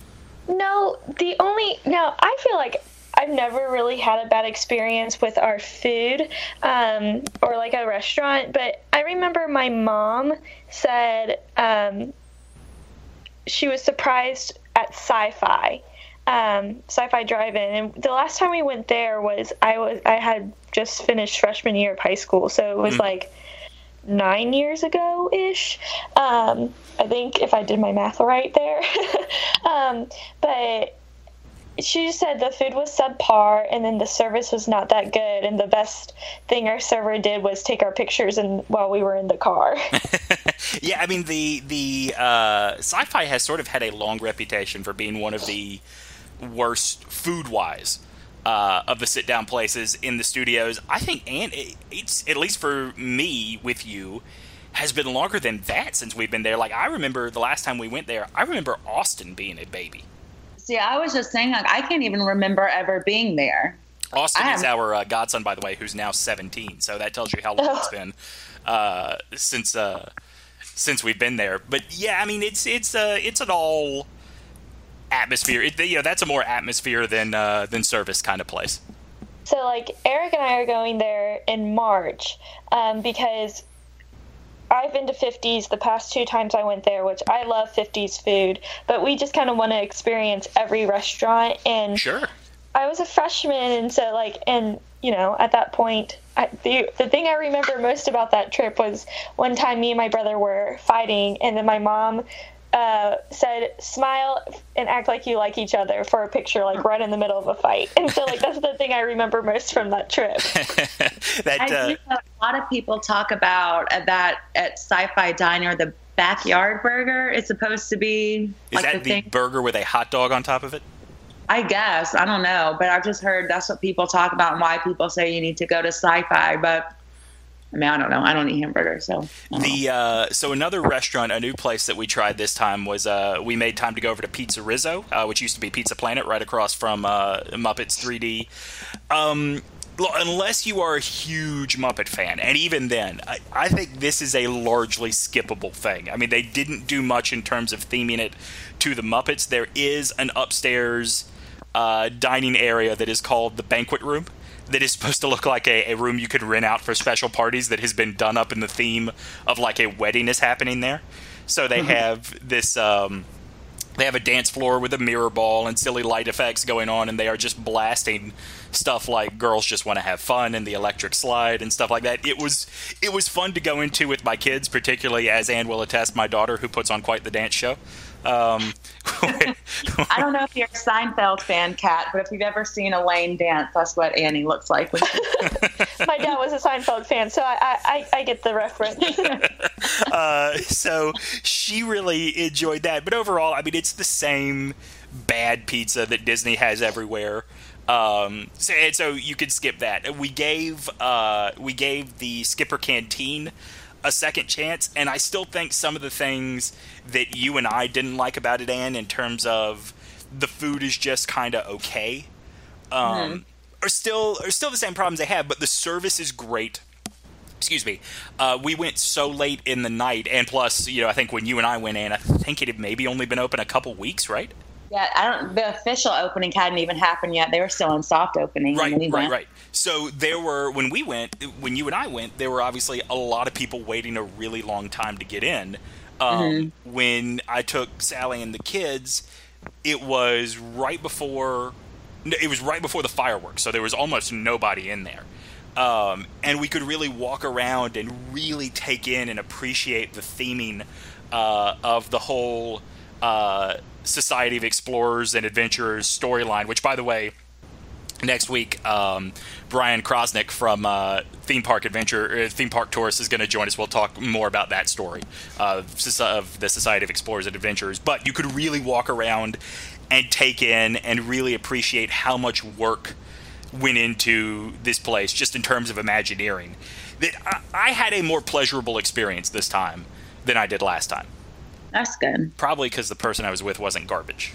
No, the only no, I feel like I've never really had a bad experience with our food um, or like a restaurant. But I remember my mom said um, she was surprised at Sci-Fi, um, Sci-Fi Drive-In, and the last time we went there was I was I had just finished freshman year of high school, so it was mm. like nine years ago ish. Um, I think if I did my math right there, um, but she just said the food was subpar, and then the service was not that good, and the best thing our server did was take our pictures and while we were in the car. Yeah, I mean, the the uh, Sci-Fi has sort of had a long reputation for being one of the worst food-wise uh, of the sit-down places in the studios. I think, and it, it's at least for me with you, has been longer than that since we've been there. Like, I remember the last time we went there, I remember Austin being a baby. See, I was just saying, like, I can't even remember ever being there. Austin is our uh, godson, by the way, who's now seventeen. So that tells you how long it's been uh, since uh, since we've been there. But yeah, I mean, it's it's uh, it's an all atmosphere. It, you know, that's a more atmosphere than uh, than service kind of place. So, like, Eric and I are going there in March um, because I've been to fifties the past two times I went there, which I love fifties food, but we just kind of want to experience every restaurant. And sure. I was a freshman, and so, like, and, you know, at that point, I, the, the thing I remember most about that trip was one time me and my brother were fighting, and then my mom uh, said, smile and act like you like each other for a picture, like, right in the middle of a fight. And so, like, that's the thing I remember most from that trip. that, I uh, do know a lot of people talk about at that at Sci-Fi Diner, the backyard burger is supposed to be is like that the, the thing. burger with a hot dog on top of it? I guess. I don't know. But I've just heard that's what people talk about and why people say you need to go to Sci-Fi. But, I mean, I don't know. I don't eat hamburgers, so. The uh, So another restaurant, a new place that we tried this time was uh, we made time to go over to Pizza Rizzo, uh, which used to be Pizza Planet, right across from uh, Muppets three D. Um, unless you are a huge Muppet fan, and even then, I, I think this is a largely skippable thing. I mean, they didn't do much in terms of theming it to the Muppets. There is an upstairs uh, dining area that is called the Banquet Room, that is supposed to look like a, a room you could rent out for special parties that has been done up in the theme of like a wedding is happening there. So they have this, um, they have a dance floor with a mirror ball and silly light effects going on, and they are just blasting stuff like Girls Just Want to Have Fun and the Electric Slide and stuff like that. It was it was fun to go into with my kids, particularly, as Ann will attest, my daughter, who puts on quite the dance show. Um, I don't know if you're a Seinfeld fan, Kat, but if you've ever seen Elaine dance, that's what Annie looks like. When she- My dad was a Seinfeld fan, so I I, I get the reference. uh, so she really enjoyed that. But overall, I mean, it's the same bad pizza that Disney has everywhere. Um, so, and so you could skip that. We gave uh, we gave the Skipper Canteen a second chance, and I still think some of the things that you and I didn't like about it, Ann, in terms of the food is just kind of okay, um, mm-hmm. are still are still the same problems they have, but the service is great. Excuse me. Uh, we went so late in the night, and plus, you know, I think when you and I went in, I think it had maybe only been open a couple weeks, right? Yeah, I don't. The official opening hadn't even happened yet. They were still in soft opening. Right, we right, went. right. So there were, when we went, when you and I went, there were obviously a lot of people waiting a really long time to get in. Um, mm-hmm. When I took Sally and the kids, it was right before, it was right before the fireworks, so there was almost nobody in there. Um, and we could really walk around and really take in and appreciate the theming uh, of the whole uh, Society of Explorers and Adventurers storyline, which, by the way, next week, um, Brian Krosnick from uh, Theme Park Adventure, uh, Theme Park Tourist is going to join us. We'll talk more about that story uh, of the Society of Explorers and Adventurers. But you could really walk around and take in and really appreciate how much work went into this place, just in terms of Imagineering, that I, I had a more pleasurable experience this time than I did last time. That's good. Probably because the person I was with wasn't garbage.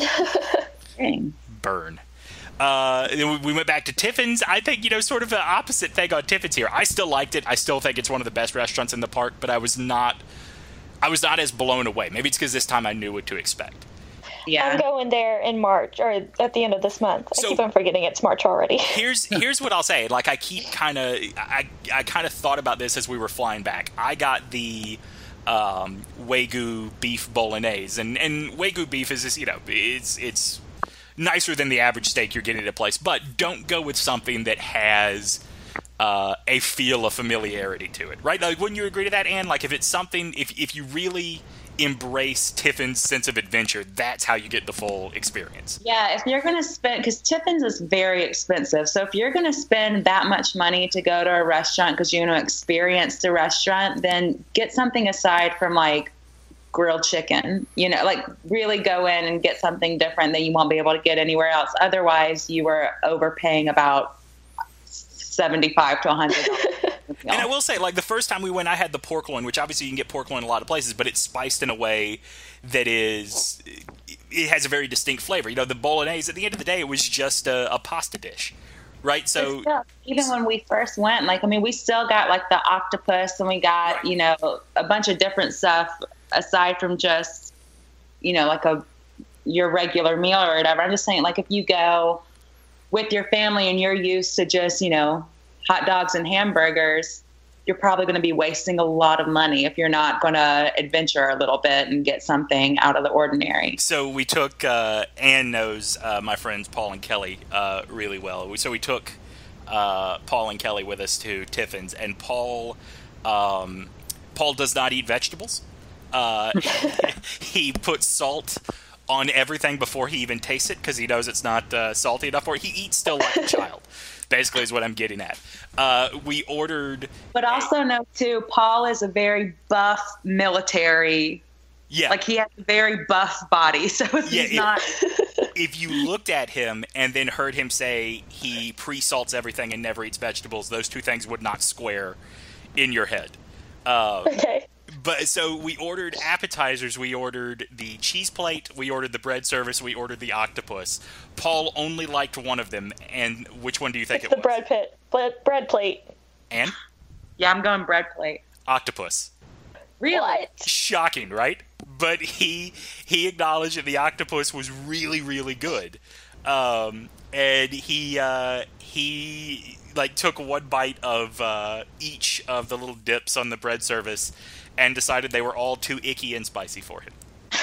Dang. Burn. Uh, then we went back to Tiffin's. I think, you know, sort of the opposite thing on Tiffin's here. I still liked it. I still think it's one of the best restaurants in the park, but I was not, I was not as blown away. Maybe it's because this time I knew what to expect. Yeah. I'm going there in March, or at the end of this month. So- I keep on forgetting it's March already. Here's here's what I'll say. Like, I keep kind of, I, I kind of thought about this as we were flying back. I got the um, Wagyu beef bolognese, and, and Wagyu beef is just, you know, it's it's nicer than the average steak you're getting at a place, but don't go with something that has uh, a feel of familiarity to it, right? Like, wouldn't you agree to that, Anne? Like, if it's something, if if you really embrace Tiffin's sense of adventure, that's how you get the full experience. Yeah, if you're going to spend, because Tiffin's is very expensive. So if you're going to spend that much money to go to a restaurant because you want to experience the restaurant, then get something aside from like grilled chicken, you know, like really go in and get something different that you won't be able to get anywhere else. Otherwise, you are overpaying about seventy-five to one hundred dollars. And I will say, like, the first time we went, I had the pork loin, which obviously you can get pork loin in a lot of places, but it's spiced in a way that is, it has a very distinct flavor. You know, the bolognese, at the end of the day, it was just a, a pasta dish, right? So Still, even when we first went, like, I mean, we still got like the octopus, and we got, Right. you know, a bunch of different stuff aside from just, you know, like a your regular meal or whatever. I'm just saying, like, if you go with your family and you're used to just, you know, hot dogs and hamburgers, you're probably going to be wasting a lot of money if you're not going to adventure a little bit and get something out of the ordinary. So we took, uh, Anne knows uh, my friends Paul and Kelly uh, really well. So we took uh, Paul and Kelly with us to Tiffin's, and Paul, um, Paul does not eat vegetables. Uh, he puts salt on everything before he even tastes it because he knows it's not uh, salty enough for it. He eats still like a child, basically, is what I'm getting at. Uh, we ordered... But also know, too, Paul is a very buff military... Yeah. Like, he has a very buff body, so if Yeah, he's it- not... If you looked at him and then heard him say he pre-salts everything and never eats vegetables, those two things would not square in your head. Uh, Okay. But so we ordered appetizers. We ordered the cheese plate. We ordered the bread service. We ordered the octopus. Paul only liked one of them. And which one do you think It's it the was? bread pit, bread, bread plate. And Yeah, I'm going bread plate. octopus. Really? What? Shocking, right? But he he acknowledged that the octopus was really, really good. Um, and he uh, he like took one bite of uh, each of the little dips on the bread service and decided they were all too icky and spicy for him.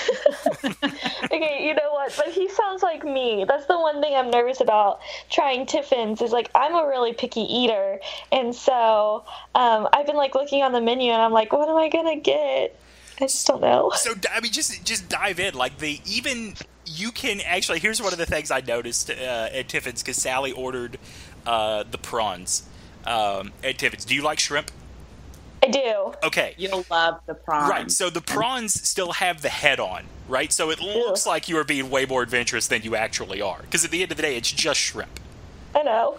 Okay, you know what? But he sounds like me. That's the one thing I'm nervous about trying Tiffin's is, like, I'm a really picky eater. And so um, I've been, like, looking on the menu, and I'm like, what am I going to get? I just don't know. So I mean, just just dive in. Like the even you can actually. Here's one of the things I noticed uh, at Tiffin's because Sally ordered uh, the prawns um, at Tiffin's. Do you like shrimp? I do. Okay. You'll love the prawns. Right, so the prawns still have the head on, right? So it looks like you are being way more adventurous than you actually are. Because at the end of the day, it's just shrimp. I know.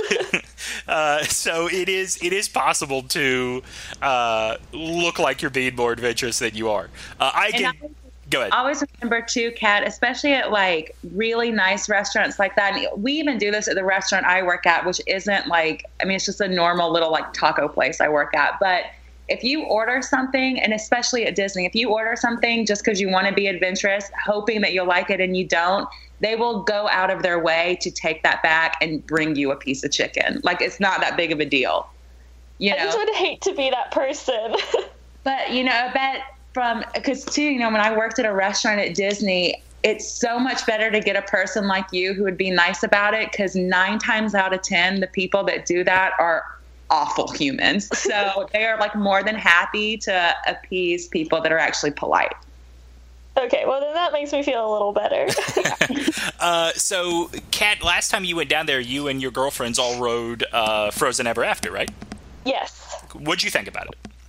uh, so it is it is possible to uh, look like you're being more adventurous than you are. Uh, I And can... I- Go ahead. I always remember too, Kat, especially at like really nice restaurants like that. And we even do this at the restaurant I work at, which isn't like, I mean, it's just a normal little like taco place I work at. But if you order something, and especially at Disney, if you order something just because you want to be adventurous, hoping that you'll like it and you don't, they will go out of their way to take that back and bring you a piece of chicken. Like, it's not that big of a deal, you I know? just would hate to be that person. But, you know, I bet from, because too, you know, when I worked at a restaurant at Disney, it's so much better to get a person like you who would be nice about it, because nine times out of ten, the people that do that are awful humans. So they are like more than happy to appease people that are actually polite. Okay, well then that makes me feel a little better. Uh, so, Kat, last time you went down there, you and your girlfriends all rode uh, Frozen Ever After, right? Yes. What'd you think about it?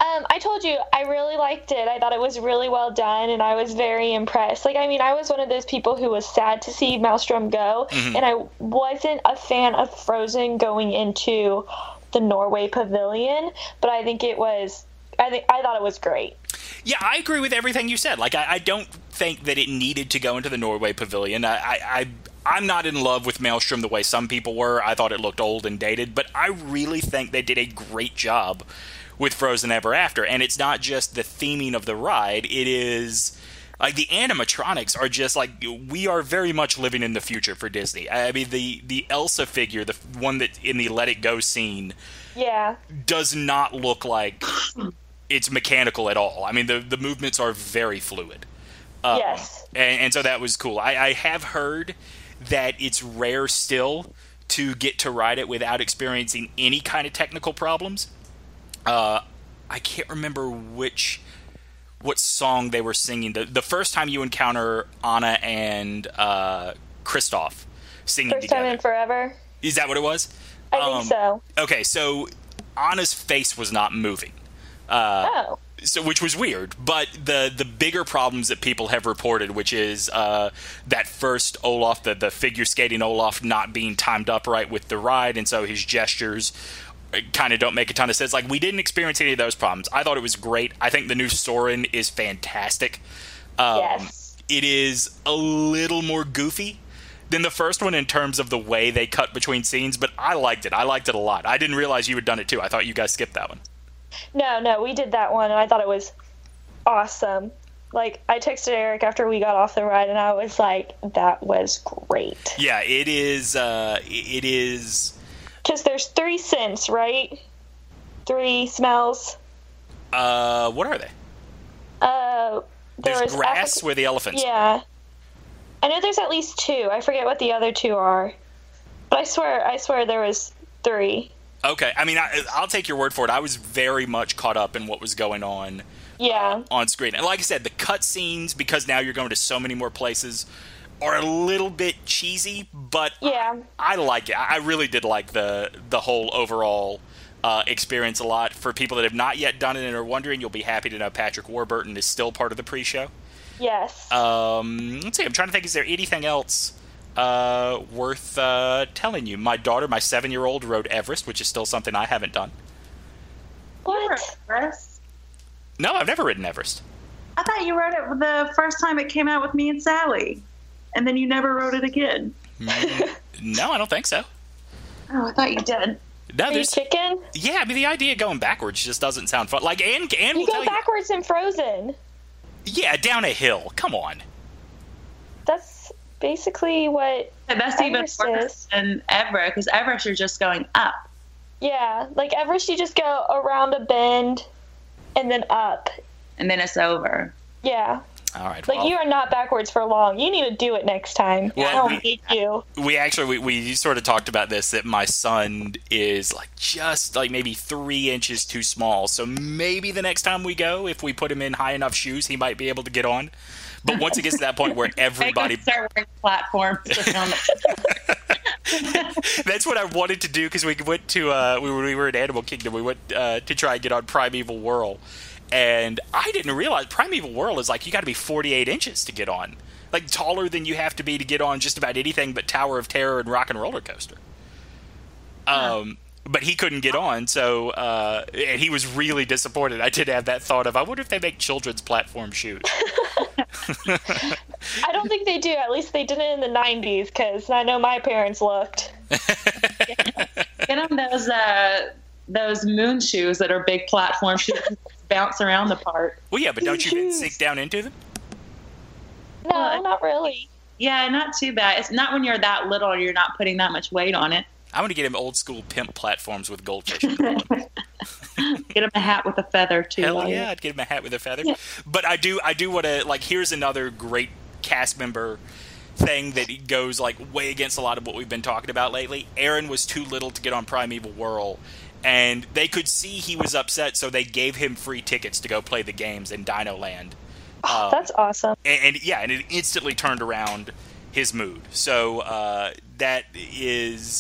Um, I told you I really liked it. I thought it was really well done, and I was very impressed. Like, I mean, I was one of those people who was sad to see Maelstrom go, Mm-hmm. and I wasn't a fan of Frozen going into the Norway Pavilion, but I think it was. I think I thought it was great. Yeah, I agree with everything you said. Like, I, I don't think that it needed to go into the Norway Pavilion. I, I, I, I'm not in love with Maelstrom the way some people were. I thought it looked old and dated, but I really think they did a great job with Frozen Ever After. And it's not just the theming of the ride. It is, like, the animatronics are just, like, we are very much living in the future for Disney. I mean, the, the Elsa figure, the one that in the Let It Go scene, Yeah. does not look like it's mechanical at all. I mean, the the movements are very fluid. Um, Yes. And, and so that was cool. I, I have heard that it's rare still to get to ride it without experiencing any kind of technical problems. Uh, I can't remember which what song they were singing. The, the first time you encounter Anna and uh, Kristoff singing First together. time in forever. Is that what it was? I Um, think so. Okay, so Anna's face was not moving. Uh, Oh. So, which was weird, but the the bigger problems that people have reported, which is uh, that first Olaf, the, the figure skating Olaf, not being timed up right with the ride, and so his gestures kind of don't make a ton of sense. Like, we didn't experience any of those problems. I thought it was great. I think the new Soren is fantastic. Um, Yes. It is a little more goofy than the first one in terms of the way they cut between scenes, but I liked it. I liked it a lot. I didn't realize you had done it too. I thought you guys skipped that one. No, no, we did that one, and I thought it was awesome. Like, I texted Eric after we got off the ride, and I was like, that was great. Yeah, it is. Uh, it is. Because there's three scents, right? Three smells. Uh, what are they? Uh, there There's was grass Afri- where the elephants. are. Yeah. I know there's at least two. I forget what the other two are. But I swear, I swear there was three. Okay, I mean, I, I'll take your word for it. I was very much caught up in what was going on Yeah. on screen. And like I said, the cutscenes, because now you're going to so many more places, are a little bit cheesy, but Yeah. I, I like it. I really did like the the whole overall uh, experience a lot. For people that have not yet done it and are wondering, you'll be happy to know Patrick Warburton is still part of the pre-show. Yes. Um, let's see, I'm trying to think, is there anything else uh, worth uh, telling you? My daughter, my seven-year-old, rode Everest, which is still something I haven't done. what? Everest? No, I've never ridden Everest. I thought you wrote it the first time it came out with me and Sally, and then you never wrote it again. No, I don't think so. Oh, I thought you did. No, Are you there's chicken? yeah. I mean, the idea of going backwards just doesn't sound fun. Like, Anne, Anne will You go tell backwards in Frozen. you, yeah, down a hill. Come on. That's basically what. And that's even Everest worse is. than Everest, because Everest you're just going up. Yeah, like Everest, you just go around a bend and then up. And then it's over. Yeah. All right. Like, well, you are not backwards for long. You need to do it next time. Well, I don't we- hate you. we actually we, we sort of talked about this, that my son is like just like maybe three inches too small. So maybe the next time we go, if we put him in high enough shoes, he might be able to get on. But once it gets to that point where everybody, start wearing platforms. that's what I wanted to do, because we went to uh, we were we were in Animal Kingdom. We went uh, to try and get on Primeval Whirl, and I didn't realize Primeval Whirl is like you got to be forty-eight inches to get on, like taller than you have to be to get on just about anything but Tower of Terror and Rock and Roller Coaster. Um. But he couldn't get on, so uh, and he was really disappointed. I did have that thought of, I wonder if they make children's platform shoes. I don't think they do. At least they did it in the nineties, because I know my parents looked. Get them those uh, those moon shoes that are big platform shoes that bounce around the park. Well, yeah, but don't you then sink down into them? No, Well, not really. Yeah, not too bad. It's not when you're that little and you're not putting that much weight on it. I'm going to get him old school pimp platforms with goldfish. in them. Get him a hat with a feather too. Hell while yeah, you're- I'd get him a hat with a feather. Yeah. But I do, I do want to, like, here's another great cast member thing that goes, like, way against a lot of what we've been talking about lately. Aaron was too little to get on Primeval Whirl, and they could see he was upset, so they gave him free tickets to go play the games in Dino Land. Oh, Um, that's awesome. and, and yeah, and it instantly turned around his mood. So uh, that is,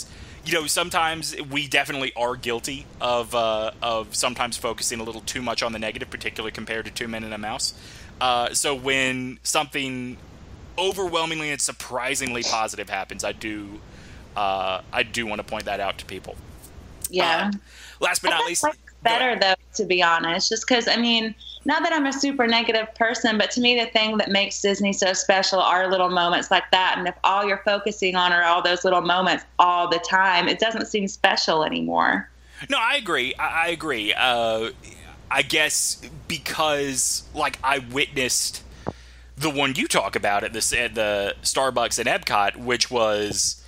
you know, sometimes we definitely are guilty of uh, of sometimes focusing a little too much on the negative, particularly compared to Two Men and a Mouse. Uh, so when something overwhelmingly and surprisingly positive happens, I do uh, I do want to point that out to people. Yeah. Uh, last but I not least, like better though, to be honest, just because I mean, not that I'm a super negative person, but to me, the thing that makes Disney so special are little moments like that. And if all you're focusing on are all those little moments all the time, it doesn't seem special anymore. No, I agree. I, I agree. Uh, I guess because, like, I witnessed the one you talk about at, this, at the Starbucks at Epcot, which was,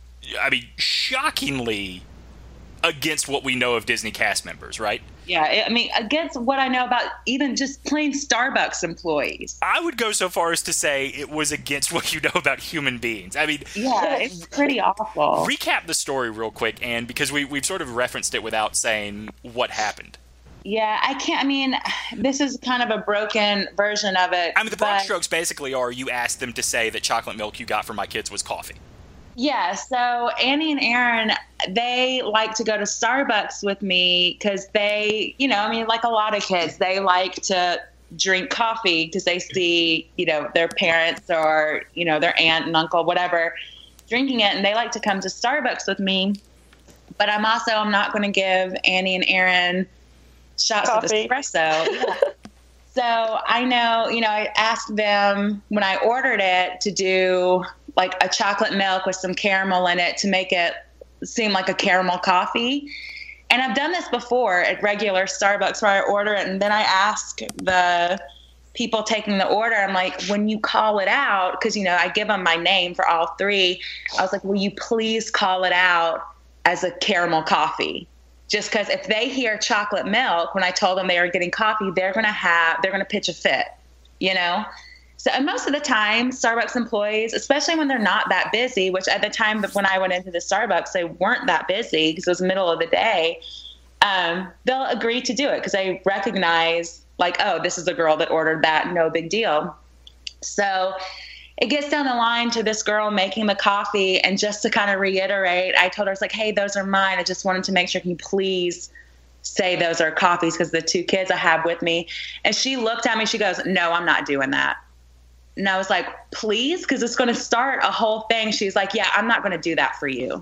I mean, shockingly against what we know of Disney cast members, right? Yeah, I mean, against what I know about even just plain Starbucks employees. I would go so far as to say it was against what you know about human beings. I mean, yeah, it's pretty awful. Recap the story real quick, Anne, because we, we've sort of referenced it without saying what happened. Yeah, I can't, I mean, this is kind of a broken version of it. I mean, the broad but, strokes basically are you asked them to say that chocolate milk you got for my kids was coffee. Yeah, so Annie and Aaron, they like to go to Starbucks with me because they, you know, I mean, like a lot of kids, they like to drink coffee because they see, you know, their parents or, you know, their aunt and uncle, whatever, drinking it, and they like to come to Starbucks with me. But I'm also, I'm not going to give Annie and Aaron shots Coffee. of espresso. Yeah. So I know, you know, I asked them when I ordered it to do like a chocolate milk with some caramel in it to make it seem like a caramel coffee. And I've done this before at regular Starbucks where I order it and then I ask the people taking the order, I'm like, when you call it out, because, you know, I give them my name for all three. I was like, will you please call it out as a caramel coffee? Just because if they hear chocolate milk, when I told them they were getting coffee, they're going to have, they're going to pitch a fit, you know? So, and most of the time, Starbucks employees, especially when they're not that busy, which at the time when I went into the Starbucks, they weren't that busy because it was the middle of the day, um, they'll agree to do it because they recognize, like, oh, this is the girl that ordered that, no big deal. So it gets down the line to this girl making the coffee, and just to kind of reiterate, I told her, it's like, hey, those are mine. I just wanted to make sure, can you please say those are coffees because the two kids I have with me. And she looked at me, she goes, no, I'm not doing that. And I was like, please, because it's going to start a whole thing. She's like, yeah, I'm not going to do that for you.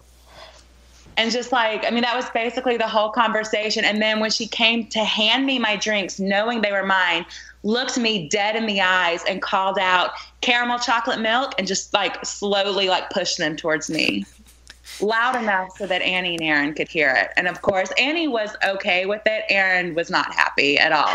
And just like, I mean, that was basically the whole conversation. And then when she came to hand me my drinks, knowing they were mine, looked me dead in the eyes and called out caramel chocolate milk and just like slowly like pushed them towards me loud enough so that Annie and Aaron could hear it. And of course, Annie was okay with it. Aaron was not happy at all.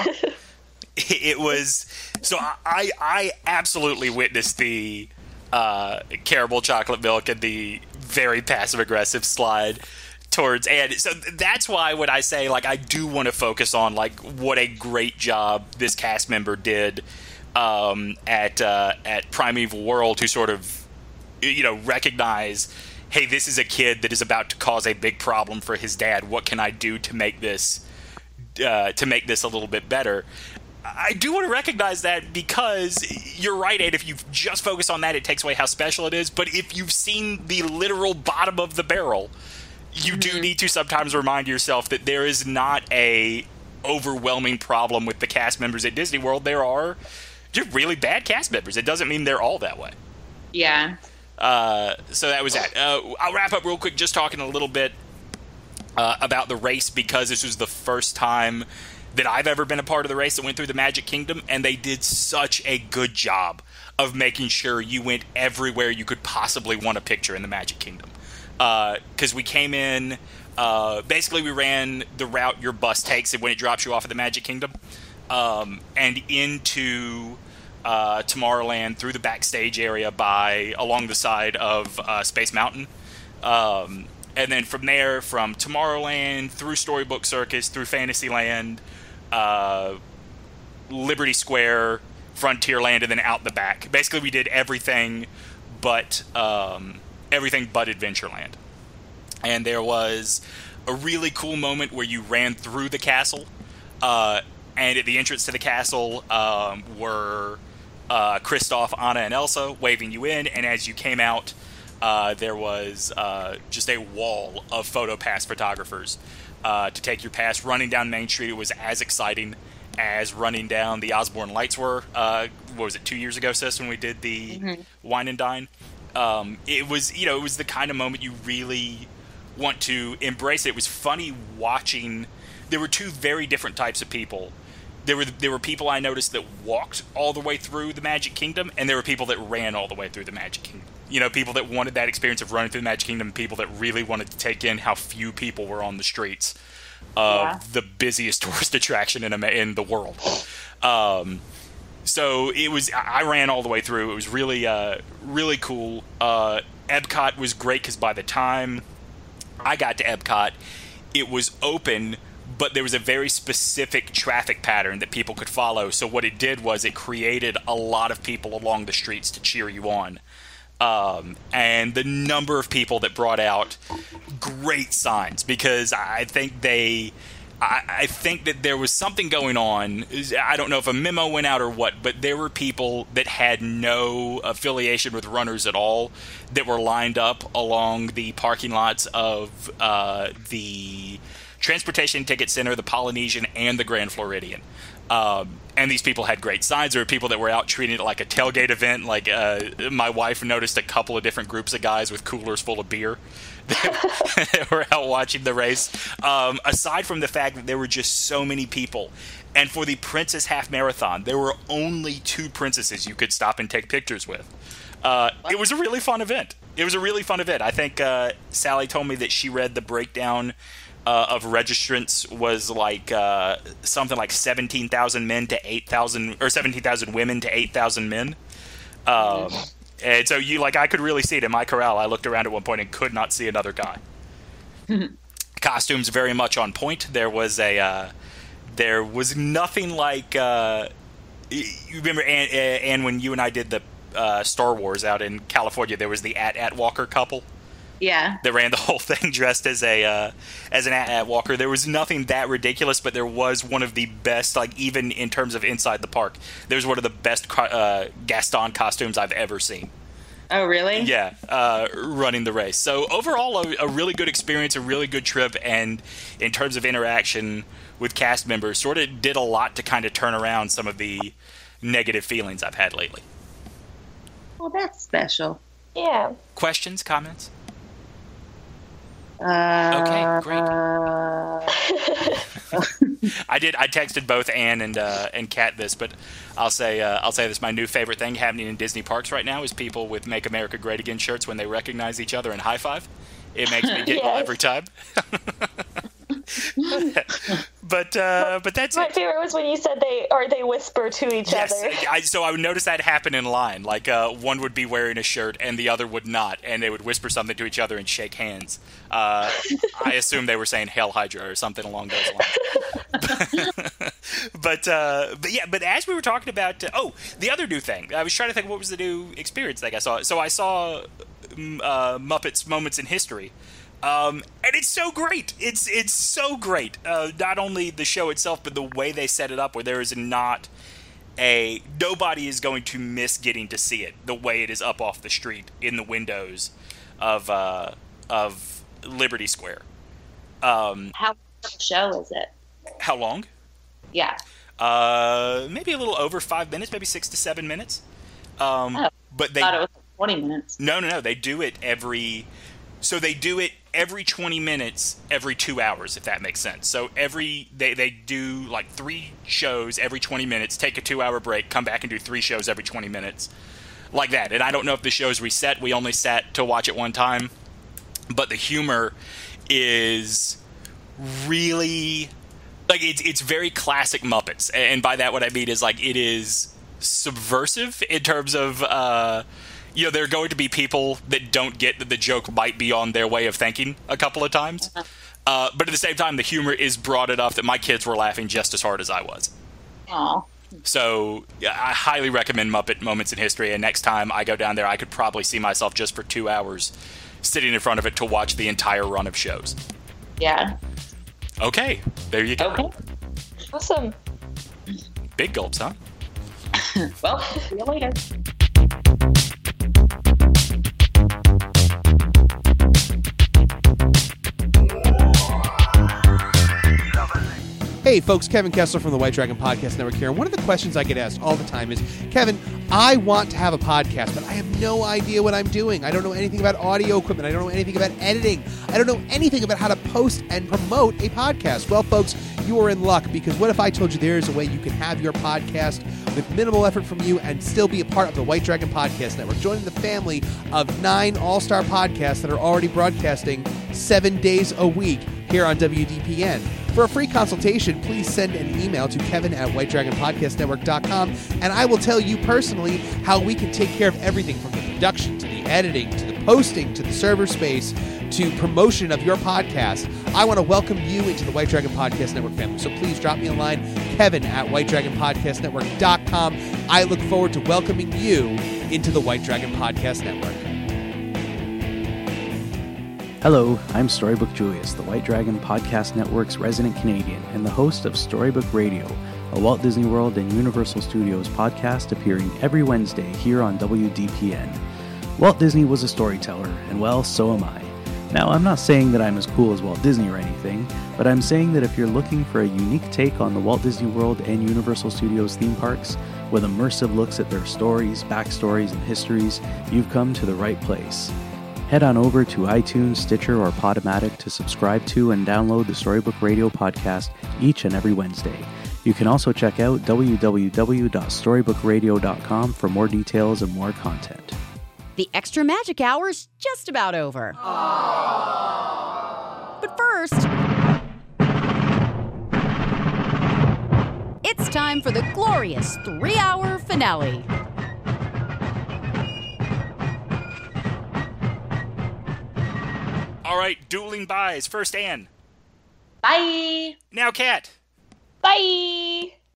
It was, so I, I absolutely witnessed the uh, caramel chocolate milk and the very passive aggressive slide towards Anne. So that's why when I say, like, I do want to focus on, like, what a great job this cast member did um, at uh, at Primeval World, to sort of, you know, recognize, hey, this is a kid that is about to cause a big problem for his dad. What can I do to make this uh, to make this a little bit better? I do want to recognize that because you're right, Ed. If you just focus on that, it takes away how special it is. But if you've seen the literal bottom of the barrel, you mm-hmm. do need to sometimes remind yourself that there is not a overwhelming problem with the cast members at Disney World. There are just really bad cast members. It doesn't mean they're all that way. Yeah. Uh, so that was that. Uh, I'll wrap up real quick just talking a little bit uh, about the race, because this was the first time that I've ever been a part of the race that went through the Magic Kingdom, and they did such a good job of making sure you went everywhere you could possibly want a picture in the Magic Kingdom. Because uh, we came in, uh, basically we ran the route your bus takes when it drops you off at the Magic Kingdom, um, and into uh, Tomorrowland through the backstage area by along the side of uh, Space Mountain. Um, and then from there, from Tomorrowland through Storybook Circus, through Fantasyland, uh, Liberty Square, Frontierland, and then out the back. Basically, we did everything but um, everything but Adventureland. And there was a really cool moment where you ran through the castle, uh, and at the entrance to the castle um, were uh, Kristoff, Anna, and Elsa waving you in. And as you came out uh, there was uh, just a wall of photo pass photographers uh, to take your pass. Running down Main Street was as exciting as running down the Osborne Lights were. Uh, what was it, two years ago, sis, when we did the mm-hmm. Wine and Dine? Um, it was, you know, it was the kind of moment you really want to embrace. It was funny watching. There were two very different types of people. There were there were people I noticed that walked all the way through the Magic Kingdom, and there were people that ran all the way through the Magic Kingdom. You know, people that wanted that experience of running through the Magic Kingdom, people that really wanted to take in how few people were on the streets of yeah. the busiest tourist attraction in in the world. Um, so it was. I ran all the way through. It was really uh, really cool. Uh, Epcot was great because by the time I got to Epcot, it was open. But there was a very specific traffic pattern that people could follow. So what it did was it created a lot of people along the streets to cheer you on. Um, and the number of people that brought out great signs, because I think they, I, I think that there was something going on. I don't know if a memo went out or what, but there were people that had no affiliation with runners at all that were lined up along the parking lots of uh, the Transportation Ticket Center, the Polynesian, and the Grand Floridian. Um, and these people had great signs. There were people that were out treating it like a tailgate event. Like uh, my wife noticed a couple of different groups of guys with coolers full of beer that were out watching the race. Um, aside from the fact that there were just so many people. And for the Princess Half Marathon, there were only two princesses you could stop and take pictures with. Uh, it was a really fun event. It was a really fun event. I think uh, Sally told me that she read the breakdown Uh, of registrants was like uh, something like seventeen thousand men to eight thousand, or seventeen thousand women to eight thousand men. Um, and so you like, I could really see it in my corral. I looked around at one point and could not see another guy. Costumes very much on point. There was a, uh, there was nothing like, uh, you remember, Ann, Ann, when you and I did the uh, Star Wars out in California, there was the At-At Walker couple. Yeah, that ran the whole thing dressed as a uh, as an At-At Walker. There was nothing that ridiculous, but there was one of the best, like even in terms of inside the park, there was one of the best uh, Gaston costumes I've ever seen. Oh, really? Yeah, uh, running the race. So overall, a, a really good experience, a really good trip, and in terms of interaction with cast members, sort of did a lot to kind of turn around some of the negative feelings I've had lately. Well, that's special. Yeah. Questions, comments? Uh, okay, great. I did. I texted both Ann and uh, and Kat this, but I'll say uh, I'll say this. My new favorite thing happening in Disney parks right now is people with "Make America Great Again" shirts when they recognize each other and high five. It makes me giggle Yes. every time. but uh, but that's My it. favorite was when you said they or they whisper to each Yes, other. I, so I would notice that happen in line. Like uh, one would be wearing a shirt and the other would not, and they would whisper something to each other and shake hands. Uh, I assume they were saying "Hail Hydra" or something along those lines. but uh, but yeah, but as we were talking about, uh, oh, the other new thing. I was trying to think what was the new experience that I saw. So I saw uh, Muppets Moments in History. Um, and it's so great. It's it's so great. Uh, not only the show itself, but the way they set it up, where there is not a nobody is going to miss getting to see it. The way it is up off the street in the windows of uh, of Liberty Square. Um, how long of a show is it? How long? Yeah. Uh, maybe a little over five minutes, maybe six to seven minutes. Um, oh, but they I thought it was twenty minutes. No, no, no. They do it every. So they do it every twenty minutes, every two hours, if that makes sense. So every they, they do like three shows every twenty minutes, take a two-hour break, come back and do three shows every twenty minutes, like that. And I don't know if the shows reset. We only sat to watch it one time. But the humor is really... Like, it's, it's very classic Muppets. And by that, what I mean is, like, it is subversive in terms of... Uh, You know, there are going to be people that don't get that the joke might be on their way of thinking a couple of times. Uh, but at the same time, the humor is broad enough that my kids were laughing just as hard as I was. Aw. So yeah, I highly recommend Muppet Moments in History. And next time I go down there, I could probably see myself just for two hours sitting in front of it to watch the entire run of shows. Yeah. Okay, there you go. Okay. Awesome. Big gulps, huh? Well, see you later. Hey, folks, Kevin Kessler from the White Dragon Podcast Network here. And one of the questions I get asked all the time is, Kevin, I want to have a podcast, but I have no idea what I'm doing. I don't know anything about audio equipment. I don't know anything about editing. I don't know anything about how to post and promote a podcast. Well, folks, you are in luck, because what if I told you there is a way you can have your podcast with minimal effort from you and still be a part of the White Dragon Podcast Network, joining the family of nine all-star podcasts that are already broadcasting seven days a week here on W D P N. For a free consultation, please send an email to kevin at white dragon podcast network dot com, and I will tell you personally how we can take care of everything from the production to the editing to the posting to the server space to promotion of your podcast. I want to welcome you into the White Dragon Podcast Network family, so please drop me a line, kevin at white dragon podcast network dot com. I look forward to welcoming you into the White Dragon Podcast Network. Hello, I'm Storybook Julius, the White Dragon Podcast Network's resident Canadian and the host of Storybook Radio, a Walt Disney World and Universal Studios podcast appearing every Wednesday here on W D P N. Walt Disney was a storyteller, and well, so am I. Now, I'm not saying that I'm as cool as Walt Disney or anything, but I'm saying that if you're looking for a unique take on the Walt Disney World and Universal Studios theme parks, with immersive looks at their stories, backstories, and histories, you've come to the right place. Head on over to iTunes, Stitcher, or Podomatic to subscribe to and download the Storybook Radio podcast each and every Wednesday. You can also check out w w w dot storybook radio dot com for more details and more content. The Extra Magic Hour's just about over. Aww. But first, it's time for the glorious three-hour finale. All right, dueling buys. First, Anne. Bye. Now, Kat. Bye.